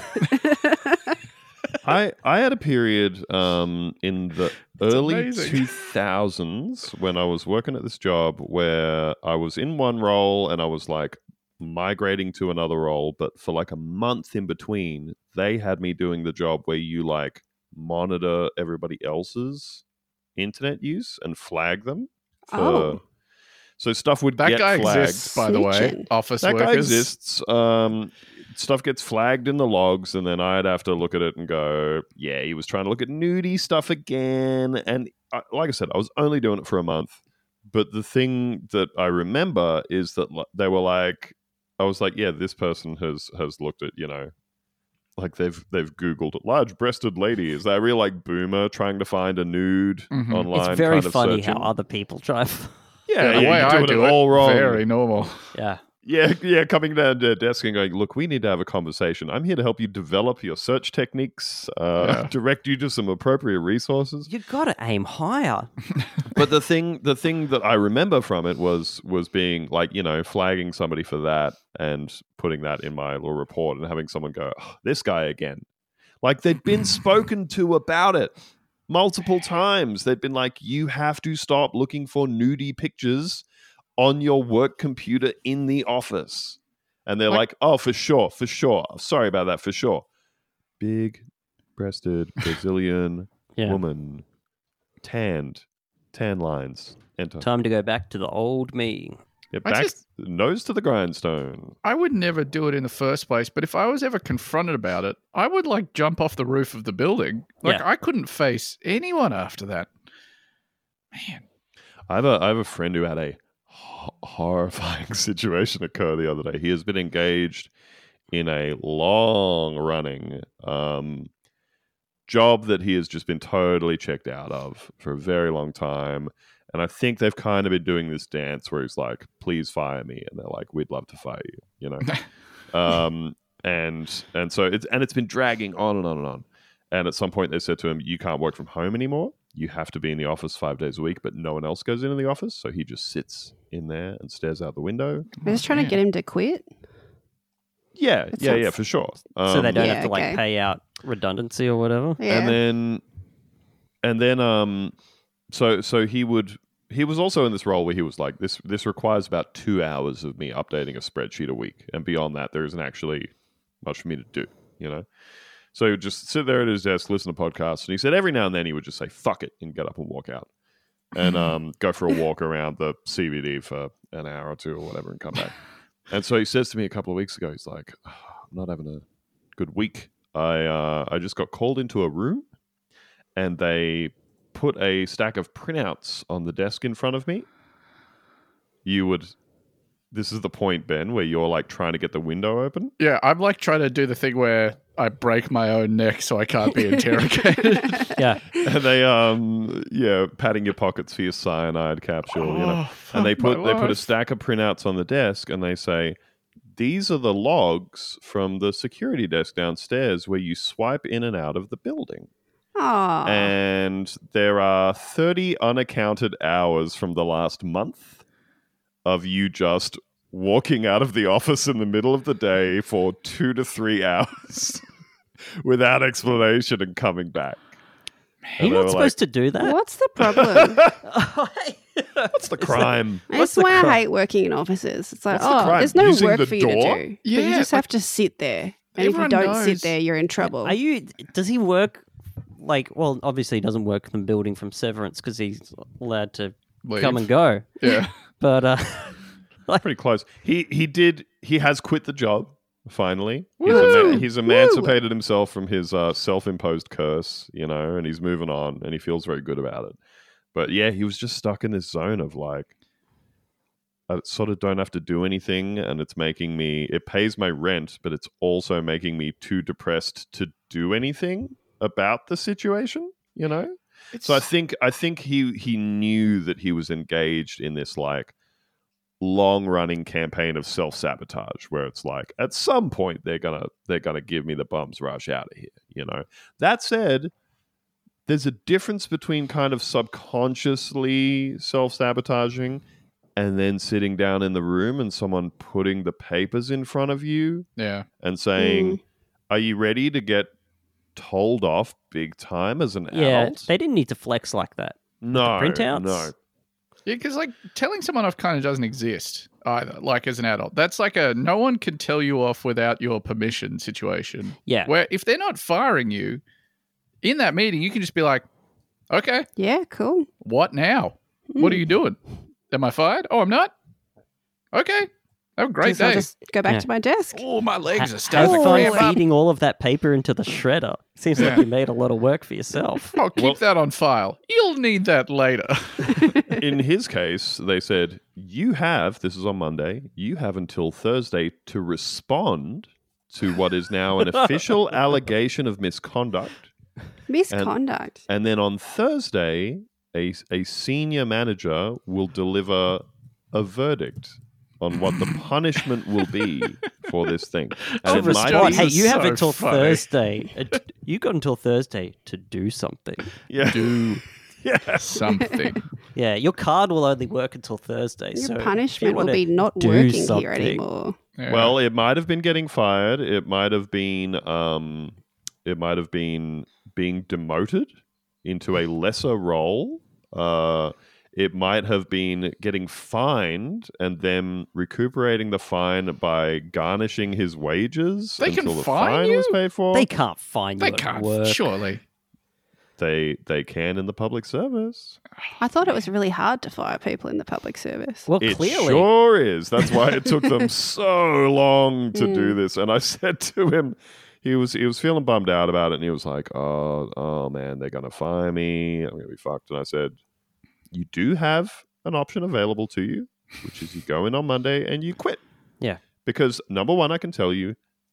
I, I had a period um, in the That's early amazing. two thousands when I was working at this job where I was in one role and I was like migrating to another role. But for like a month in between, they had me doing the job where you like monitor everybody else's internet use and flag them. For, Oh. So stuff would That get guy flagged. exists, by the way. Snitching. Office That workers. guy exists. Um, stuff gets flagged in the logs, and then I'd have to look at it and go, "Yeah, he was trying to look at nudie stuff again." And I, like I said, I was only doing it for a month. But the thing that I remember is that li- they were like, I was like, "Yeah, this person has has looked at, you know, like they've they've Googled large-breasted lady." Is that a real like boomer trying to find a nude Mhm. online? It's very kind of funny searching? how other people try. yeah, the yeah, way you're I doing do it all wrong. Very normal. yeah. Yeah, yeah, coming down to the desk and going, look, we need to have a conversation. I'm here to help you develop your search techniques, uh, Yeah. direct you to some appropriate resources. You got to aim higher. But the thing, the thing that I remember from it was was being like, you know, flagging somebody for that and putting that in my little report and having someone go, oh, this guy again. Like they'd been spoken to about it multiple times. They'd been like, you have to stop looking for nudie pictures on your work computer in the office. And they're Like- like, oh, for sure, for sure. Sorry about that, for sure. Big breasted Brazilian Yeah. woman, tanned, tan lines. Enter. Time to go back to the old me. Get I back, just- nose to the grindstone. I would never do it in the first place, but if I was ever confronted about it, I would like jump off the roof of the building. Like Yeah. I couldn't face anyone after that. Man, I have a I have a friend who had a ho- horrifying situation occur the other day. He has been engaged in a long running um, job that he has just been totally checked out of for a very long time. And I think they've kind of been doing this dance where he's like, please fire me. And they're like, we'd love to fire you, you know? um, and and so it's and it's been dragging on and on and on. And at some point they said to him, you can't work from home anymore. You have to be in the office five days a week, but no one else goes into the office. So he just sits in there and stares out the window. They're just trying man. to get him to quit. Yeah, That yeah, yeah, sounds- for sure. so they Um, don't Yeah, have to like okay. pay out redundancy or whatever. Yeah. And then, and then, um, so so he would. He was also in this role where he was like, this this requires about two hours of me updating a spreadsheet a week, and beyond that, there isn't actually much for me to do. You know. So he would just sit there at his desk, listen to podcasts, and he said every now and then he would just say "fuck it" and get up and walk out, and um, go for a walk around the C B D for an hour or two or whatever, and come back. And so he says to me a couple of weeks ago, he's like, oh, "I'm not having a good week. I uh, I just got called into a room, and they put a stack of printouts on the desk in front of me. You would." This is the point, Ben, where you're like trying to get the window open. Yeah, I'm like trying to do the thing where I break my own neck so I can't be interrogated. Yeah. And they, um, yeah, patting your pockets for your cyanide capsule, you know. Oh, And they fuck put my they put a life. stack of printouts on the desk, and they say, "These are the logs from the security desk downstairs where you swipe in and out of the building." Aw. And there are thirty unaccounted hours from the last month of you just walking out of the office in the middle of the day for two to three hours without explanation and coming back. You're they not were supposed to do that. What's the problem? What's the crime? That's the why crime? I hate working in offices. It's like, What's the oh, crime? there's no Using work the for you to door? do. but Yeah, you just like- have to sit there. And if you Everyone don't knows. sit there, you're in trouble. Are you? Does he work? Like, well, obviously he doesn't work in the building from Severance because he's allowed to Leave. come and go. Yeah. But uh, Pretty close. He he did. He has quit the job finally. He's, Woo! ema- he's emancipated himself from his uh, self-imposed curse, you know, and he's moving on, and he feels very good about it. But yeah, he was just stuck in this zone of like, I sort of don't have to do anything, and it's making me. It pays my rent, but it's also making me too depressed to do anything about the situation. You know. So I think I think he he knew that he was engaged in this like long running campaign of self sabotage, where it's like at some point they're gonna they're gonna give me the bums rush out of here. You know. That said, there's a difference between kind of subconsciously self sabotaging and then sitting down in the room and someone putting the papers in front of you Yeah. and saying, "Are you ready to get told off big time as an yeah, adult?" they didn't need to flex like that. No, printouts? no. Yeah, because like telling someone off kind of doesn't exist either. Like as an adult, that's like a no one can tell you off without your permission situation. Yeah. Where if they're not firing you in that meeting, you can just be like, "Okay, yeah, cool. what now? What are you doing? Am I fired? Oh, I'm not. Okay, have a great Guess I'll day. just go back Yeah. to my desk. Oh, my legs Ha- are starting have to fun cramp up. feeding all of that paper into the shredder. Seems like Yeah. you made a lot of work for yourself. Oh, keep Well- that on file. You'll need that later." In his case, they said, "You have, this is on Monday, you have until Thursday to respond to what is now an official allegation of misconduct. Misconduct. And then on Thursday, a, a senior manager will deliver a verdict on what the punishment will be for this thing." To And it might respond. be- Hey, you have so until funny. Thursday. Uh, t- You got until Thursday to do something. yeah, Do yeah. something. Yeah, your card will only work until Thursday. Your so if you punishment will wanna be not do working here something- anymore. Yeah. Well, it might have been getting fired. It might have been um it might have been being demoted into a lesser role. Uh it might have been getting fined and them recuperating the fine by garnishing his wages They can until the fine fine you? was paid for. They can't find they you at can't. work. Surely. They they can in the public service. I thought it was really hard to fire people in the public service. Well, It clearly. sure is. That's why it took them so long to do Mm. this. And I said to him, he was he was feeling bummed out about it, and he was like, "Oh, oh man, they're gonna fire me. I'm gonna be fucked." And I said, "You do have an option available to you, which is you go in on Monday and you quit." Yeah. Because number one, I can tell you,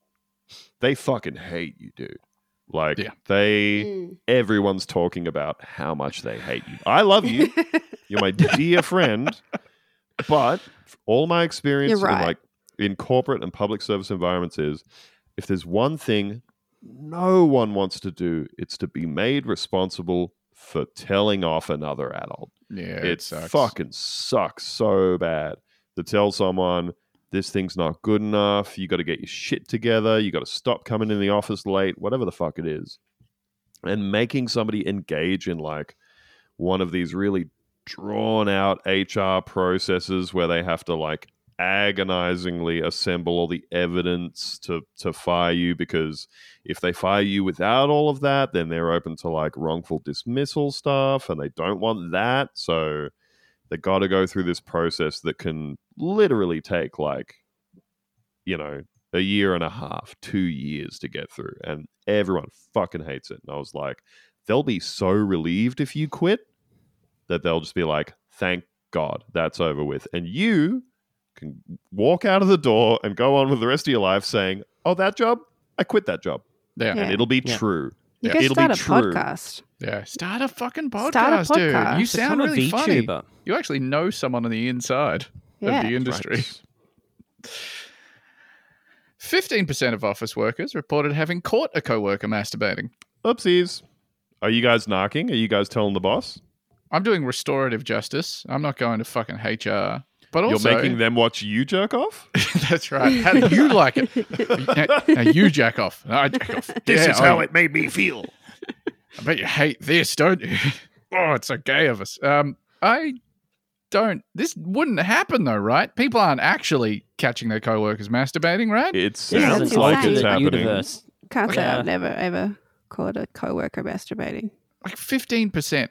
they fucking hate you, dude. Like Yeah. they Mm. everyone's talking about how much they hate you. I love you. You're my dear friend. But all my experience You're right. in like in corporate and public service environments is if there's one thing no one wants to do, it's to be made responsible for telling off another adult. Yeah, It it sucks. fucking sucks so bad to tell someone this thing's not good enough. You got to get your shit together. You got to stop coming in the office late, whatever the fuck it is. And making somebody engage in like one of these really drawn out H R processes where they have to like agonizingly assemble all the evidence to to fire you, because if they fire you without all of that, then they're open to like wrongful dismissal stuff, and they don't want that. So they got to go through this process that can literally take like, you know, a year and a half, two years to get through, and everyone fucking hates it. And I was like, they'll be so relieved if you quit that they'll just be like, thank God that's over with, and you can walk out of the door and go on with the rest of your life saying, oh, that job, I quit that job. Yeah. Yeah. And it'll be Yeah. true. You Yeah. can It'll start be a true. podcast. Yeah. Start a fucking podcast, Start a dude. podcast. You sound Become a really funny. VTuber. You actually know someone on the inside Yeah. of the industry. Right. fifteen percent of office workers reported having caught a coworker masturbating. Oopsies. Are you guys narking? Are you guys telling the boss? I'm doing restorative justice. I'm not going to fucking H R. But also, You're making them watch you jerk off? that's right. How do you like it? Now, now you jack off. No, I jack off. Yeah, oh, it made me feel. I bet you hate this, don't you? Oh, it's so gay of us. Um, I don't. This wouldn't happen though, right? People aren't actually catching their coworkers masturbating, right? It This sounds that's is an like insane. it's alternate happening. universe. Can't say Yeah. I've never ever caught a coworker masturbating. Like fifteen percent.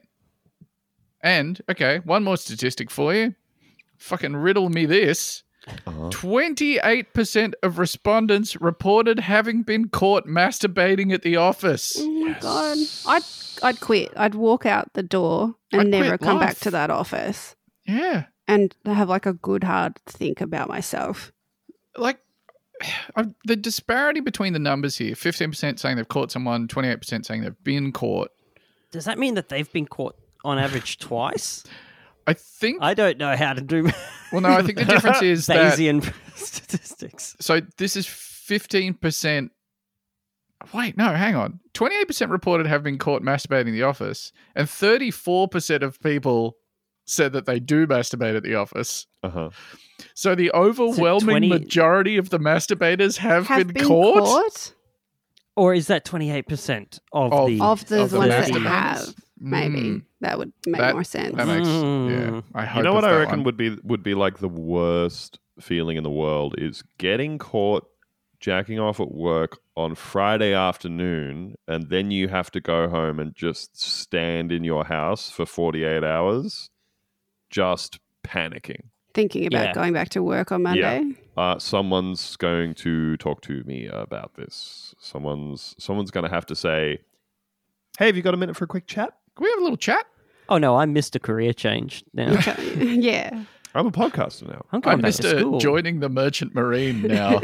And okay, one more statistic for you. Fucking riddle me this. Uh-huh. twenty-eight percent of respondents reported having been caught masturbating at the office. Oh my god, I'd I'd quit. I'd walk out the door and I'd never quit come life. back to that office, Yeah. and have like a good hard think about myself. Like I, the disparity between the numbers here, fifteen percent saying they've caught someone, twenty-eight percent saying they've been caught. Does that mean that they've been caught on average twice? I think, I don't know how to do well, no, I think the difference is that, Bayesian statistics. so this is fifteen percent. Wait, no, hang on. twenty-eight percent reported have been caught masturbating in the office, and thirty-four percent of people said that they do masturbate at the office. Uh-huh. So the overwhelming twenty majority of the masturbators have, Have been, been caught. caught Or is that twenty-eight percent of, Of- the... of the Of the ones that masturbators? have. Maybe Mm. that would make That- more sense. That makes, yeah. Mm. I hope You know what it's I that reckon one. would be would be like the worst feeling in the world is getting caught jacking off at work on Friday afternoon, and then you have to go home and just stand in your house for forty-eight hours, just panicking. Thinking about Yeah. going back to work on Monday. Uh, someone's going to talk to me about this. Someone's someone's going to have to say, "Hey, have you got a minute for a quick chat?" Can we have a little chat? Oh, no, I missed a career change now. Yeah. I'm a podcaster now. I'm going I'm back to Mister school. joining the Merchant Marine now.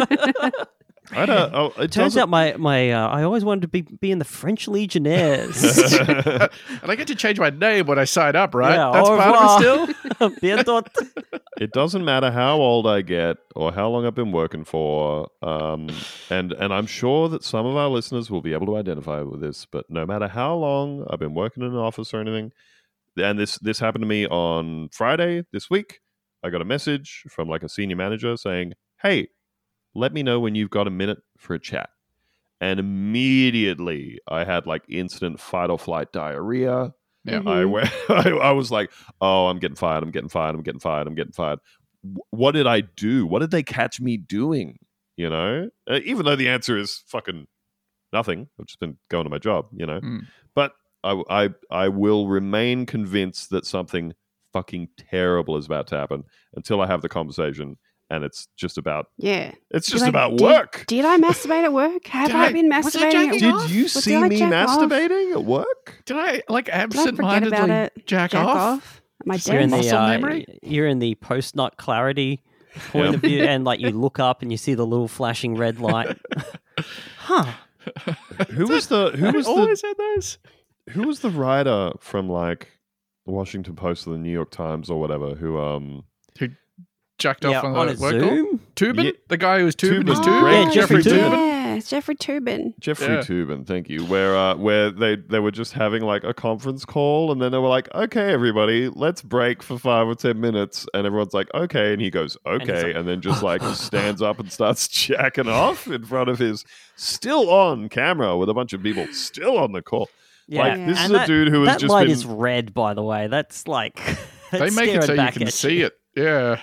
I don't, oh, it Turns doesn't- out my, my uh, I always wanted to be, be in the French Legionnaires. And I get to change my name when I sign up, right? Yeah, That's au part of it revoir. still? Bientôt. It doesn't matter how old I get or how long I've been working for, um, and and I'm sure that some of our listeners will be able to identify with this. But no matter how long I've been working in an office or anything, and this this happened to me on Friday this week. I got a message from like a senior manager saying, "Hey, let me know when you've got a minute for a chat." And immediately I had like instant fight or flight diarrhea. Yeah. Mhm. I went. I, I was like, "Oh, I'm getting fired. I'm getting fired. I'm getting fired. I'm getting fired." W- What did I do? What did they catch me doing? You know, uh, even though the answer is fucking nothing. I've just been going to my job. You know, Mm. but I, I, I will remain convinced that something fucking terrible is about to happen until I have the conversation, and it's just about Yeah. it's You're just like, about did- work. Did I masturbate at work? Have Did I, I- been was I masturbating jacking at Did work? off? you Or see did I me jack off? masturbating at work? Did I like Did I forget absent-mindedly about it? jack, Jack off? off? Am I Just You're in dead? the Muscle uh, memory? you're in the post nut clarity point Yeah. of view, and like you look up and you see the little flashing red light. Huh? Who was the who I was the always had those. who was the writer from like the Washington Post or the New York Times or whatever who um Who jacked Yeah, off on, on the a work call? Zoom. Tubin? Yeah. The guy who was tubing Tubin. his Oh, tube? Yeah, Jeffrey Toobin. Yeah, it's Jeffrey Toobin. Jeffrey Yeah. Toobin, thank you. Where uh, where they they were just having like a conference call, and then they were like, "Okay, everybody, let's break for five or ten minutes," and everyone's like, "Okay," and he goes, "Okay," like- and then just like stands up and starts jacking off in front of his still on camera with a bunch of people still on the call. Yeah, Like, this and is a that, dude who has that just light been- is red, by the way. That's like They that's make it staring so you back can at see it. Yeah.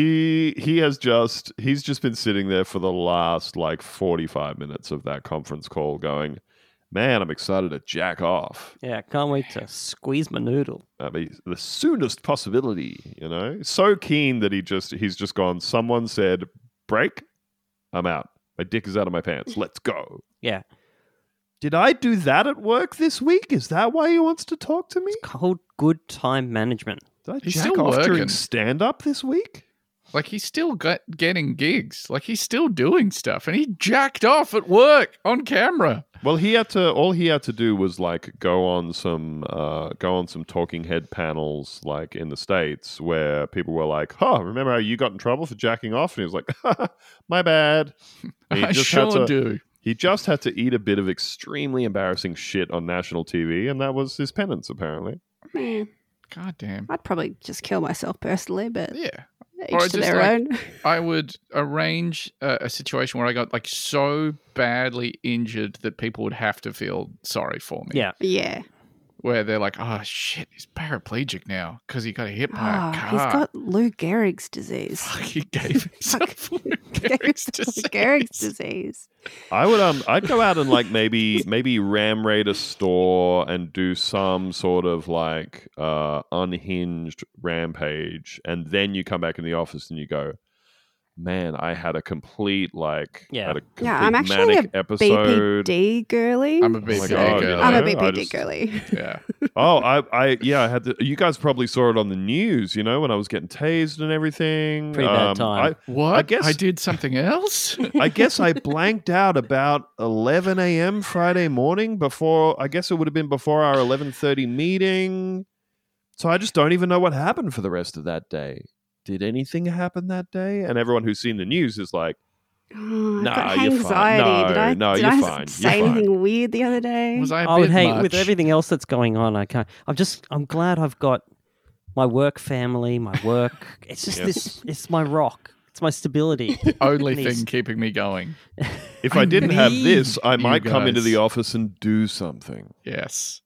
He he has just he's just been sitting there for the last like forty-five minutes of that conference call going, "Man, I'm excited to jack off. Yeah, can't wait to squeeze my noodle. I mean, the soonest possibility, you know." So keen that he just he's just gone, "Someone said break, I'm out. My dick is out of my pants. Let's go." Yeah, Did I do that at work this week? Is that why he wants to talk to me? called good time management. Did I He's jack still off working. during stand up this week? Like, he's still got, getting gigs. Like, he's still doing stuff. And he jacked off at work on camera. Well, he had to. All he had to do was like go on some, uh, go on some talking head panels, like in the States, where people were like, "Huh, remember how you got in trouble for jacking off?" And he was like, "My bad." And he I just sure had to, do. He just had to eat a bit of extremely embarrassing shit on national T V, and that was his penance, apparently. Man, God damn. I'd probably just kill myself personally, but Yeah. each Or to just their like- own. I would arrange a, a situation where I got like so badly injured that people would have to feel sorry for me. Yeah, Yeah. Where they're like, oh shit, he's paraplegic now because he got hit by Ah, a car. he's got Lou Gehrig's disease. Fuck, he gave himself Lou Gehrig's Lou disease. Gehrig's disease. I would um I'd go out and like maybe maybe ram raid a store and do some sort of like uh unhinged rampage, and then you come back in the office and you go, "Man, I had a complete like Yeah. had a complete Yeah, I'm actually manic a episode." B P D girly. I'm a B P D Oh my so- God, girly. I'm a yeah. B P D I just- girly. Yeah. Oh, I, I, yeah, I had to. You guys probably saw it on the news, you know, when I was getting tased and everything. Pretty bad Um, time. What? I guess- I did something else? I, I guess I blanked out about eleven a.m. Friday morning before. I guess it would have been before our eleven thirty meeting. So I just don't even know what happened for the rest of that day. Did anything happen that day? And everyone who's seen the news is like, Oh, Nah, I've got you're fine. anxiety. Did No, I, no, did you're I fine. say You're fine. anything weird the other day? Was I a I would bit hate much? with everything else that's going on. I can't. I'm just. I'm glad I've got my work family, my work. It's just Yes. this. It's my rock. It's my stability. Only These- thing keeping me going. if I, I didn't have need this, I you might come into guys. the office and do something. Yes.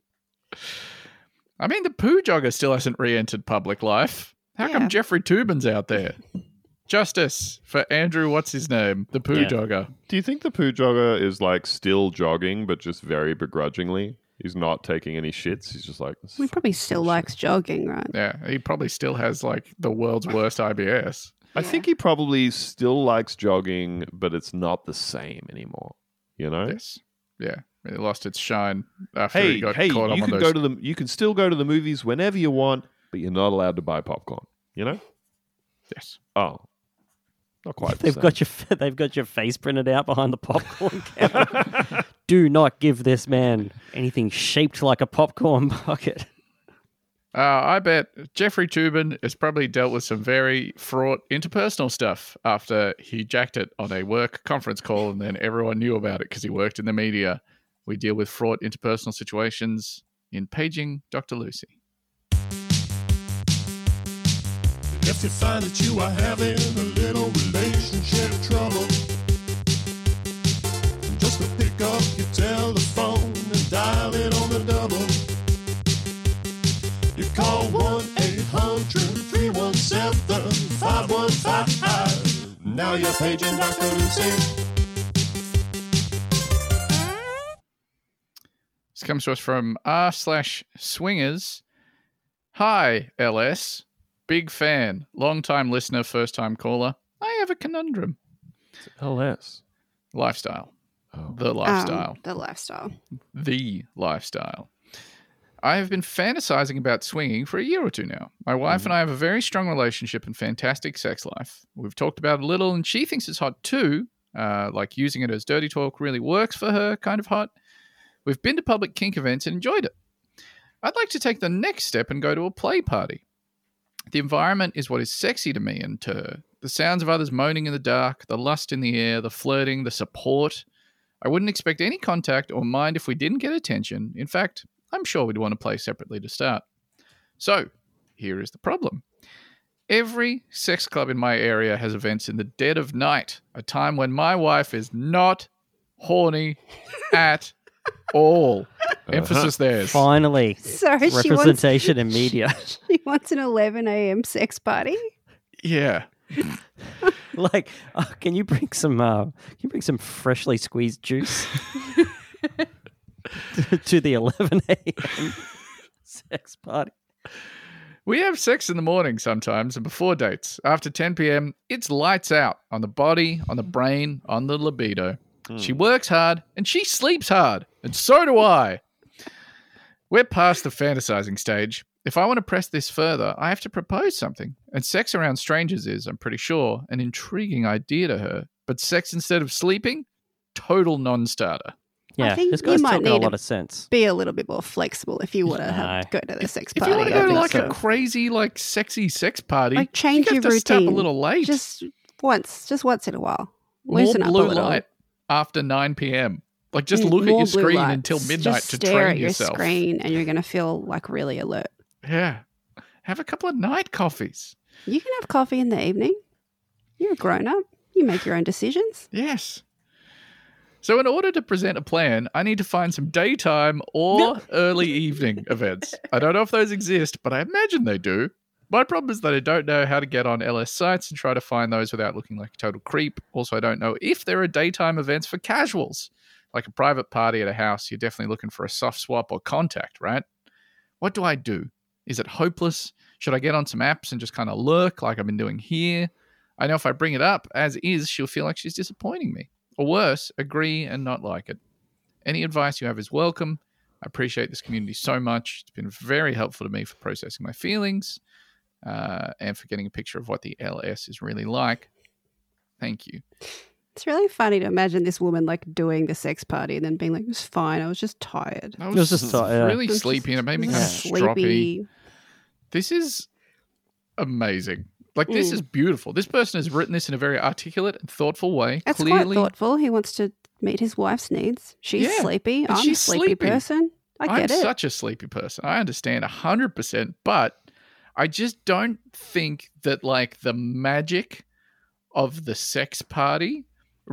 I mean, the poo jogger still hasn't re-entered public life. How come Yeah. Jeffrey Toobin's out there? Justice for Andrew, what's his name? The poo Yeah. jogger. Do you think the poo jogger is like still jogging, but just very begrudgingly? He's not taking any shits. He's just like, "This He is probably fucking still bullshit." likes jogging, right? Yeah, he probably still has like the world's worst I B S. I think he probably still likes jogging, but it's not the same anymore. You know? Yes. Yeah. It lost its shine after Hey, he got hey, caught on you one can of go those. to the you can still go to the movies whenever you want, but you're not allowed to buy popcorn. You know? Yes. Oh, not quite. the They've same. got your. They've got your face printed out behind the popcorn counter. Do not give this man anything shaped like a popcorn bucket. Uh, I bet Jeffrey Toobin has probably dealt with some very fraught interpersonal stuff after he jacked it on a work conference call and then everyone knew about it because he worked in the media. We deal with fraught interpersonal situations in Paging Doctor Lucy. If you find that you are having a little relationship trouble, just to pick up your telephone and dial it on the double. You call one eight hundred three one seven five one five five. Now you're paging Doctor Lucy. This comes to us from r slash swingers. Hi, L S. Big fan. Long time listener, first time caller. I have a conundrum. L S. Lifestyle. Oh. The lifestyle. Um, the lifestyle. The lifestyle. I have been fantasizing about swinging for a year or two now. My wife and I have a very strong relationship and fantastic sex life. We've talked about it a little, and she thinks it's hot too. Uh, like using it as dirty talk really works for her, kind of hot. We've been to public kink events and enjoyed it. I'd like to take the next step and go to a play party. The environment is what is sexy to me and to her. The sounds of others moaning in the dark, the lust in the air, the flirting, the support. I wouldn't expect any contact or mind if we didn't get attention. In fact, I'm sure we'd want to play separately to start. So, here is the problem. Every sex club in my area has events in the dead of night, a time when my wife is not horny at all. Emphasis there. Finally, So she wants, representation in media. she wants an eleven a.m. sex party. Yeah. Like, uh, can you bring some? Uh, can you bring some freshly squeezed juice to, to the eleven a.m. sex party? We have sex in the morning sometimes and before dates. After ten p.m., it's lights out on the body, on the brain, on the libido. She works hard and she sleeps hard, and so do I. We're past the fantasizing stage. If I want to press this further, I have to propose something. And sex around strangers is, I'm pretty sure, an intriguing idea to her. But sex instead of sleeping? Total non-starter. Yeah, think this you guy's might talking a need lot a- of sense. Be a little bit more flexible if you want to have, No. go to the sex If party. you want to I go to think like so. a crazy, like sexy sex party, Like, change you have your to stay up a routine. little late. Just once, just once in a while. More Loosen up a blue little. light after nine p.m. Like just Mm, look at more your blue screen lights. until midnight Just to stare train at your yourself. screen, and you're going to feel like really alert. Yeah. Have a couple of night coffees. You can have coffee in the evening. You're a grown up. You make your own decisions. Yes. So in order to present a plan, I need to find some daytime or early evening events. I don't know if those exist, but I imagine they do. My problem is that I don't know how to get on L S sites and try to find those without looking like a total creep. Also, I don't know if there are daytime events for casuals. Like a private party at a house, you're definitely looking for a soft swap or contact, right? What do I do? Is it hopeless? Should I get on some apps and just kind of lurk like I've been doing here? I know if I bring it up as is, she'll feel like she's disappointing me. Or worse, agree and not like it. Any advice you have is welcome. I appreciate this community so much. It's been very helpful to me for processing my feelings uh, and for getting a picture of what the L S is really like. Thank you. It's really funny to imagine this woman like doing the sex party and then being like, it was fine. I was just tired. I It was just, uh, yeah. really I was sleepy and it made me just kind of stroppy. sleepy. This is amazing. Like, this Mm. is beautiful. This person has written this in a very articulate and thoughtful way. That's Clearly, quite thoughtful. He wants to meet his wife's needs. She's Yeah, sleepy. and I'm she's a sleepy sleepy. person. I I'm get it. such a sleepy person. I understand one hundred percent, but I just don't think that, like, the magic of the sex party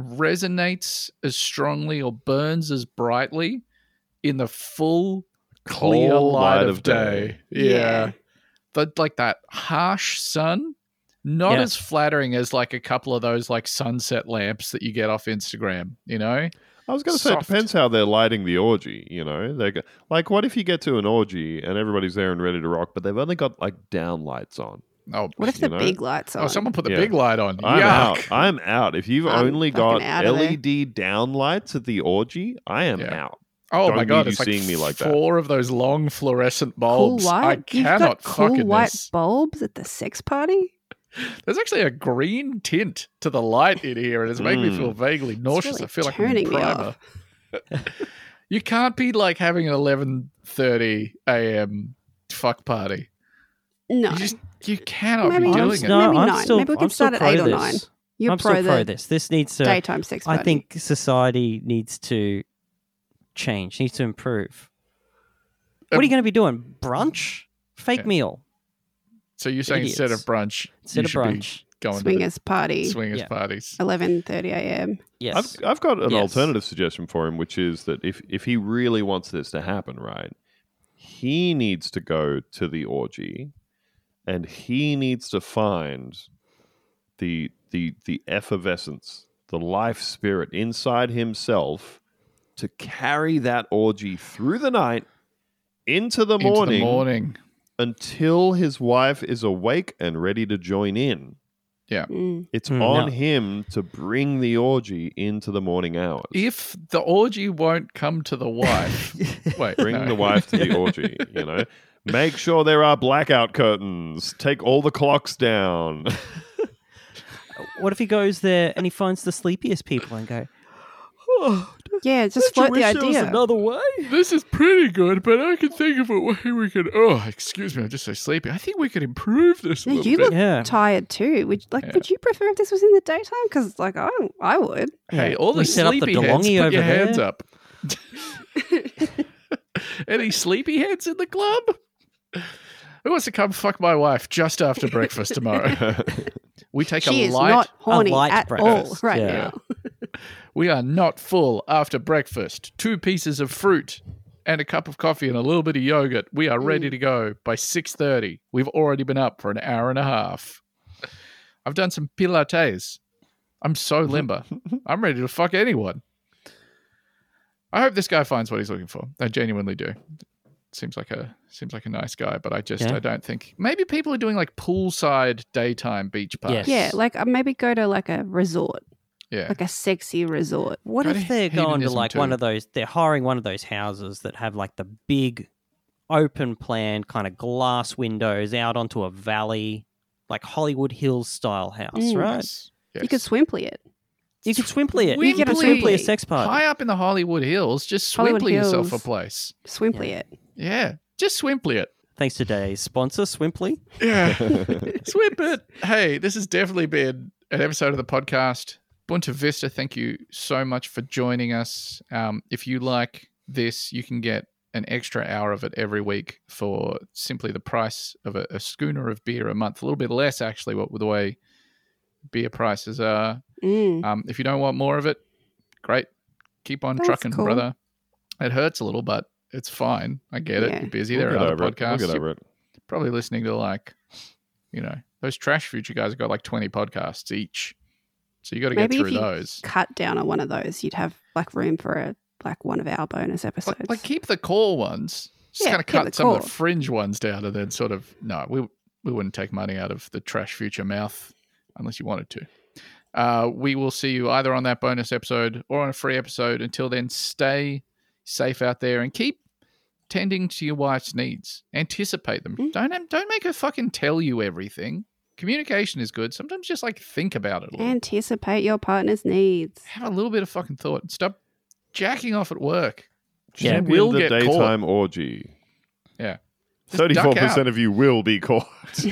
resonates as strongly or burns as brightly in the full, clear Cold light of day. Yeah. Yeah. But, like, that harsh sun, not Yeah. as flattering as, like, a couple of those, like, sunset lamps that you get off Instagram, you know? I was going to say, it Soft. depends how they're lighting the orgy, you know? They go, like, what if you get to an orgy and everybody's there and ready to rock, but they've only got, like, down lights on? Oh, What if you the know? big lights on? oh someone put the Yeah. big light on. I'm Yuck. out. I'm out. If you've I'm only fucking got out of L there. E D down lights at the orgy, I am Yeah. out. Oh Don't my need god, you it's like seeing me like that. four of those long fluorescent cool bulbs. white. I You've cannot got cool fucking white this. bulbs at the sex party. There's actually a green tint to the light in here, and it's making me Mm. feel vaguely nauseous. really I feel like I'm in turning me primer. off. You can't be like having an eleven thirty a.m. fuck party. No, You just you cannot Maybe be not. doing Maybe it. No, I'm nine. still, Maybe we I'm could still start at pro eight or this. nine. You're I'm pro still pro the this. This needs to. daytime sex party. I think society needs to change. Needs to improve. What are you going to be doing? Brunch? Fake Yeah. meal So you're saying instead of Idiots. brunch, instead you of should brunch. be going swingers to party, the swingers Yeah. parties. eleven thirty a.m. Yes. I've, I've got an Yes. alternative suggestion for him, which is that if, if he really wants this to happen, right, he needs to go to the orgy and he needs to find the the the effervescence, the life spirit inside himself to carry that orgy through the night into the Into morning, the morning. until his wife is awake and ready to join in. Mm. It's Hmm, on no. him to bring the orgy into the morning hours. If the orgy won't come to the wife, wait, Bring no. the wife to the orgy, you know. Make sure there are blackout curtains. Take all the clocks down. What if he goes there and he finds the sleepiest people and go, oh, Yeah, just float the idea. another way. This is pretty good, but I can think of a way we could. Oh, excuse me, I'm just so sleepy. I think we could improve this a Yeah, little you bit. look Yeah. tired too. Would like? Yeah. Would you prefer if this was in the daytime? Because like I, I would. Hey, all the We set up the sleepy heads, put DeLonghi your over hands there. up. Any sleepy heads in the club? Who wants to come fuck my wife just after breakfast tomorrow? We take She a is light. not horny light at breakfast, all right yeah. now. We are not full after breakfast. Two pieces of fruit and a cup of coffee and a little bit of yogurt. We are ready to go by six thirty. We've already been up for an hour and a half. I've done some Pilates. I'm so limber. I'm ready to fuck anyone. I hope this guy finds what he's looking for. I genuinely do. Seems like a seems like a nice guy, but I just Yeah. I don't think maybe people are doing like poolside daytime beach parties. Yes. Yeah, like uh, maybe go to like a resort, yeah. like a sexy resort. What Got if they're going to hedonism like too. one of those? They're hiring one of those houses that have like the big, open plan kind of glass windows out onto a valley, like Hollywood Hills style house, Mm. right? Yes. You could swimpley it. You could swimply it. You get a swimply a swimply. sex party. High up in the Hollywood Hills, just Hollywood swimply yourself a Hills. place. Swimply Yeah. it. Yeah, just swimply it. Thanks to today's sponsor, Swimply. Yeah, swimp it. Hey, this has definitely been an episode of the podcast. Bunta Vista, thank you so much for joining us. Um, if you like this, you can get an extra hour of it every week for simply the price of a, a schooner of beer a month. A little bit less, actually, what with the way beer prices are. Mm. Um, if you don't want more of it, great. Keep on That's trucking, cool. brother. It hurts a little, but it's fine. I get it. Yeah. You're busy. We'll There get are other over it. We'll podcasts. get You're over it. probably listening to like, you know, those Trash Future guys have got like twenty podcasts each. So you got to get Maybe if through you those. cut down on one of those, you'd have like room for a like one of our bonus episodes. Like, like keep the core ones. Just Yeah, kind of keep cut the some of core. the fringe ones down and then sort of, no, we, we wouldn't take money out of the Trash Future mouth unless you wanted to. Uh, we will see you either on that bonus episode or on a free episode. Until then, stay safe out there and keep tending to your wife's needs. Anticipate them. Mm. Don't don't make her fucking tell you everything. Communication is good. Sometimes just like think about it a little. Anticipate your partner's needs. Have a little bit of fucking thought. Stop jacking off at work. Yeah. You will the get caught. daytime orgy. Yeah. Just Thirty-four duck out. percent of you will be caught.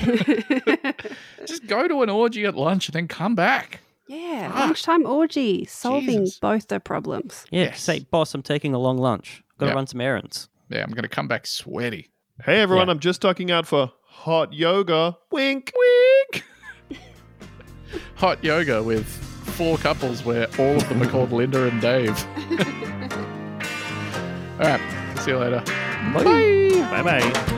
Just go to an orgy at lunch and then come back. Yeah, Fuck. lunchtime orgy, solving Jesus. both the problems. Yeah, Yes. say, boss, I'm taking a long lunch. Got to Yep. run some errands. Yeah, I'm going to come back sweaty. Hey everyone, Yeah. I'm just ducking out for hot yoga. Wink. Wink. Hot yoga with four couples where all of them are called Linda and Dave. All right. See you later. Bye. Bye bye.